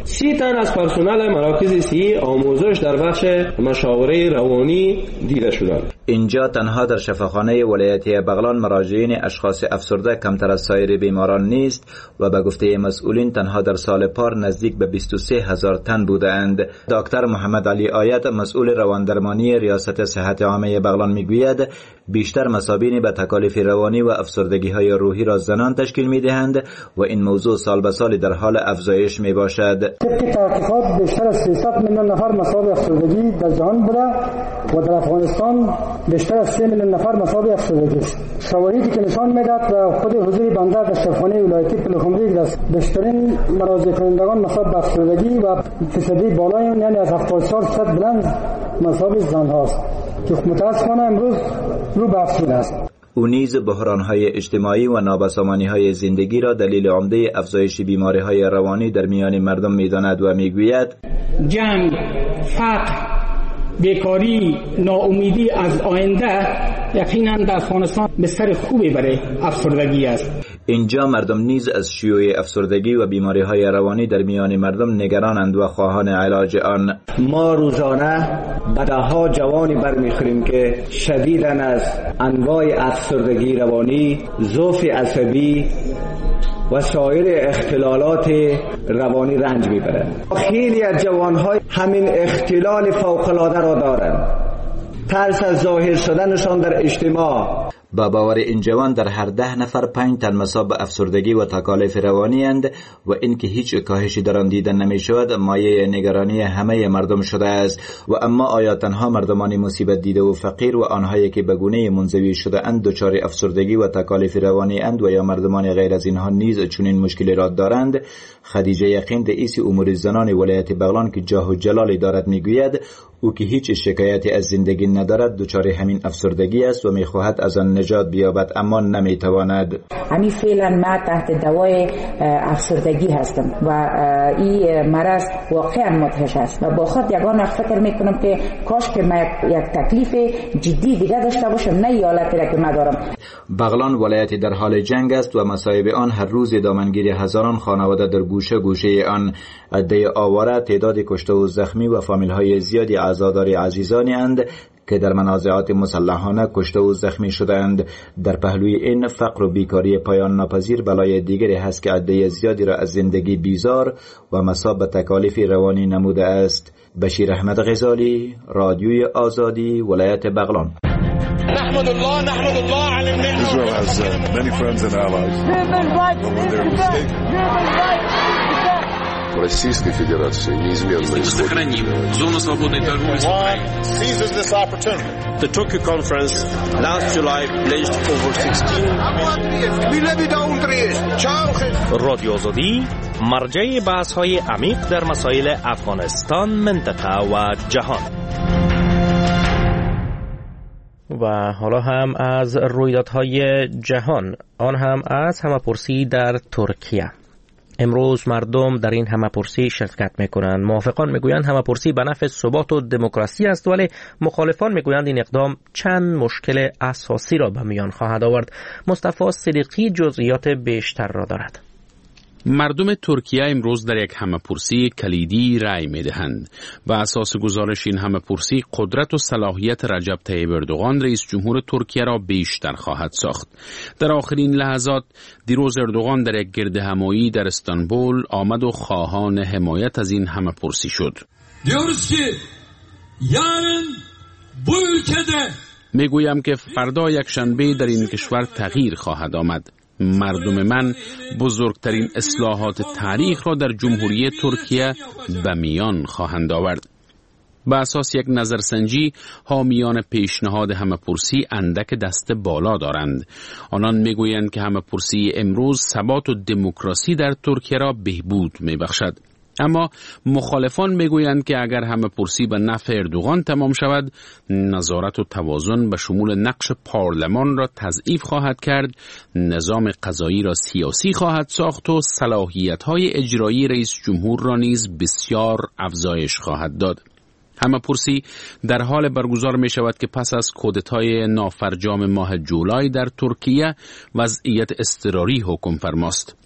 سی تن از پرسنل مراکز صحی آموزش در بخش مشاوره روانی دیده شدند. اینجا تنها در شفاخانه ولایتی بغلان مراجعین اشخاص افسرده کمتر از سایر بیماران نیست و به گفته مسئولین تنها در سال پار نزدیک به بیست و سه هزار تن بودند. دکتر محمد علی آیت مسئول رواندرمانی ریاست صحت عامه بغلان میگوید بیشتر مصابین به تکالیف روانی و افسردگی های روحی را زنان تشکیل میدهند و این موضوع سال به سال در حال افزایش می باشد. طبق تحقیقات بیشتر از سیصد میلیون نفر مصاب افسردگی در جهان بوده و در افغانستان بیشتر از سه میلیون نفر مصاب افسردگی است. شواهدی که نشان میدهد و خود حضور بنده در شفاخانه ولایتی پلخمری است بیشترین مراجعه کنندگان مصاب به افسردگی و فیصدی بالای یعنی از هفتاد و چهار درصد بلند مصاب زن هاست که متاسفانه امروز رو به افزایش است. او نیز بحران‌های اجتماعی و نابسامانی‌های زندگی را دلیل عمده افزایش بیماری‌های روانی در میان مردم می‌داند و می‌گوید جنگ، فقر، بیکاری، ناامیدی از آینده یقینا در افغانستان بستر خوبی برای افسردگی است. اینجا مردم نیز از شیوع افسردگی و بیماری‌های روانی در میان مردم نگرانند و خواهان علاج آن. ما روزانه بدها جوانی برمیخوریم که شدیداً از انواع افسردگی روانی، ضعف عصبی و سایر اختلالات روانی رنج میبرند. خیلی از جوانهای همین اختلال فوق‌العاده را دارند. ترس از ظاهر شدنشان در اجتماع. با باور این جوان در هر ده نفر پنج تن مصاب به افسردگی و تکالیف روانی اند و اینکه هیچ کاهشی در آن دیده نمی شود مایه نگرانی همه مردم شده است. و اما آیا تنها مردمان مصیبت دیده و فقیر و آنهایی که به گونه منزوی شده اند دچار افسردگی و تکالیف روانی اند و یا مردمان غیر از اینها نیز چنین مشکلی را دارند؟ خدیجه یقین رئیس امور زنان ولایت بغلان که جاه و جلالی دارد میگوید او که هیچ شکایتی از زندگی ندارد دچار همین افسردگی است و میخواهد از آن نجات بیابد اما نمیتواند. همین فعلا ما تحت دوای افسردگی هستم و این مرض واقعا مدهش است و با خود یگان فکر میکنم که کاش که من یک تکلیف جدی دیگه داشته باشم نه این حالتی را که من دارم. بغلان ولایتی در حال جنگ است و مصائب آن هر روز دامنگیری هزاران خانواده در گوشه گوشه آن. عده آواره، تعداد کشته و زخمی و فامیل‌های زیادی عزادار عزیزانی اند که در منازعات مسلحانه کشته و زخمی شدند. در پهلوی این فقر و بیکاری پایان ناپذیر بلای دیگری هست که عده زیادی را از زندگی بیزار و مصاب به تکالیف روانی نموده است. بشیر احمد غزالی، رادیوی آزادی، ولایت بغلان. نحمد الله نحمد الله على النعمة. Israel has uh, many friends and allies. В Российской Федерации неизменно сохраним зону свободной торговли с Украиной. Seizes this opportunity. The Tokyo conference last July pledged over sixteen رادیو آزادی مرجع بحث‌های عمیق در مسائل افغانستان، منطقه و جهان. و حالا هم از رویدادهای جهان، آن هم از همه‌پرسی در ترکیه. امروز مردم در این همه‌پرسی شرکت میکنند. موافقان میگویند همه‌پرسی به نفع ثبات و دموکراسی است، ولی مخالفان میگویند این اقدام چند مشکل اساسی را به میان خواهد آورد. مصطفی صدیقی جزئیات بیشتر را دارد. مردم ترکیه امروز در یک همه‌پرسی کلیدی رأی می‌دهند. بر اساس گزارش این همه‌پرسی قدرت و صلاحیت رجب طیب اردوغان رئیس جمهور ترکیه را بیشتر خواهد ساخت. در آخرین لحظات دیروز اردوغان در یک گردهمایی در استانبول آمد و خواهان حمایت از این همه‌پرسی شد. دیyoruz ki yarın bu ülkede میگویم که فردا یک شنبه در این کشور تغییر خواهد آمد. مردم من بزرگترین اصلاحات تاریخ را در جمهوری ترکیه به میان خواهند آورد. به اساس یک نظرسنجی حامیان پیشنهاد همه‌پرسی اندک دست بالا دارند. آنان میگویند که همه‌پرسی امروز ثبات و دموکراسی در ترکیه را بهبود میبخشد. اما مخالفان میگویند که اگر همه‌پرسی به نفع اردوغان تمام شود، نظارت و توازن به شمول نقش پارلمان را تضعیف خواهد کرد، نظام قضایی را سیاسی خواهد ساخت و صلاحیت‌های اجرایی رئیس جمهور را نیز بسیار افزایش خواهد داد. همه‌پرسی در حال برگزار می شود که پس از کودتای نافرجام ماه جولای در ترکیه وضعیت اضطراری حکم فرماست.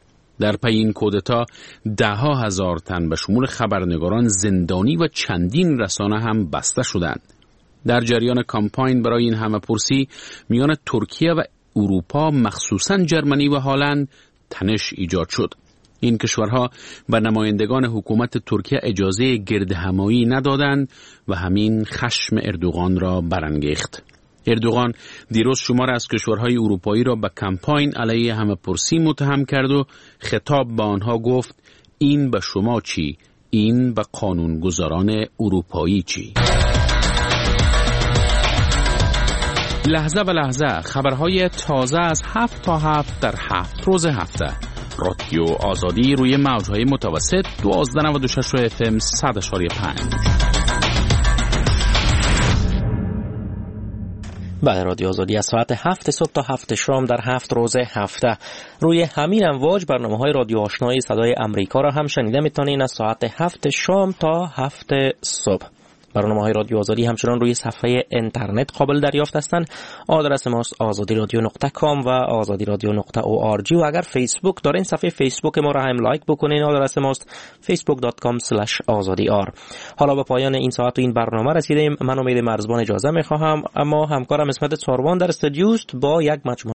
در پی این کودتا ده ها هزار تن به شمول خبرنگاران زندانی و چندین رسانه هم بسته شدند. در جریان کامپاین برای این همه‌پرسی میان ترکیه و اروپا مخصوصاً جرمنی و هلند تنش ایجاد شد. این کشورها به نمایندگان حکومت ترکیه اجازه گردهمایی ندادند و همین خشم اردوغان را برانگیخت. اردوغان دیروز شمار از کشورهای اروپایی را به کمپاین علیه همه‌پرسی متهم کرد و خطاب به آنها گفت این به شما چی؟ این به قانونگذاران اروپایی چی؟ لحظه به لحظه خبرهای تازه از هفت تا هفت در هفت روز هفته. رادیو آزادی روی موجهای متوسط دوازده نود و شش اف ام صد اشاری پنج. بله، رادیو آزادی از ساعت هفت صبح تا هفت شام در هفت روز هفته روی همین امواج برنامه های رادیو آشنای صدای امریکا را هم شنیده میتونین از ساعت هفت شام تا هفت صبح. برنامه های رادیو آزادی همچنان روی صفحه اینترنت قابل دریافت هستند. آدرس ماست آزادی رادیو نقطه کام و آزادی رادیو نقطه او آر جی و اگر فیسبوک دارین صفحه فیسبوک ما را هم لایک بکنین. آدرس ماست فیسبوک دات کام اسلش آزادی آر. حالا به پایان این ساعت و این برنامه رسیدیم. من امید مرزبان اجازه میخواهم، اما همکارم اسمت ساروان در استودیو است با یک مجموعه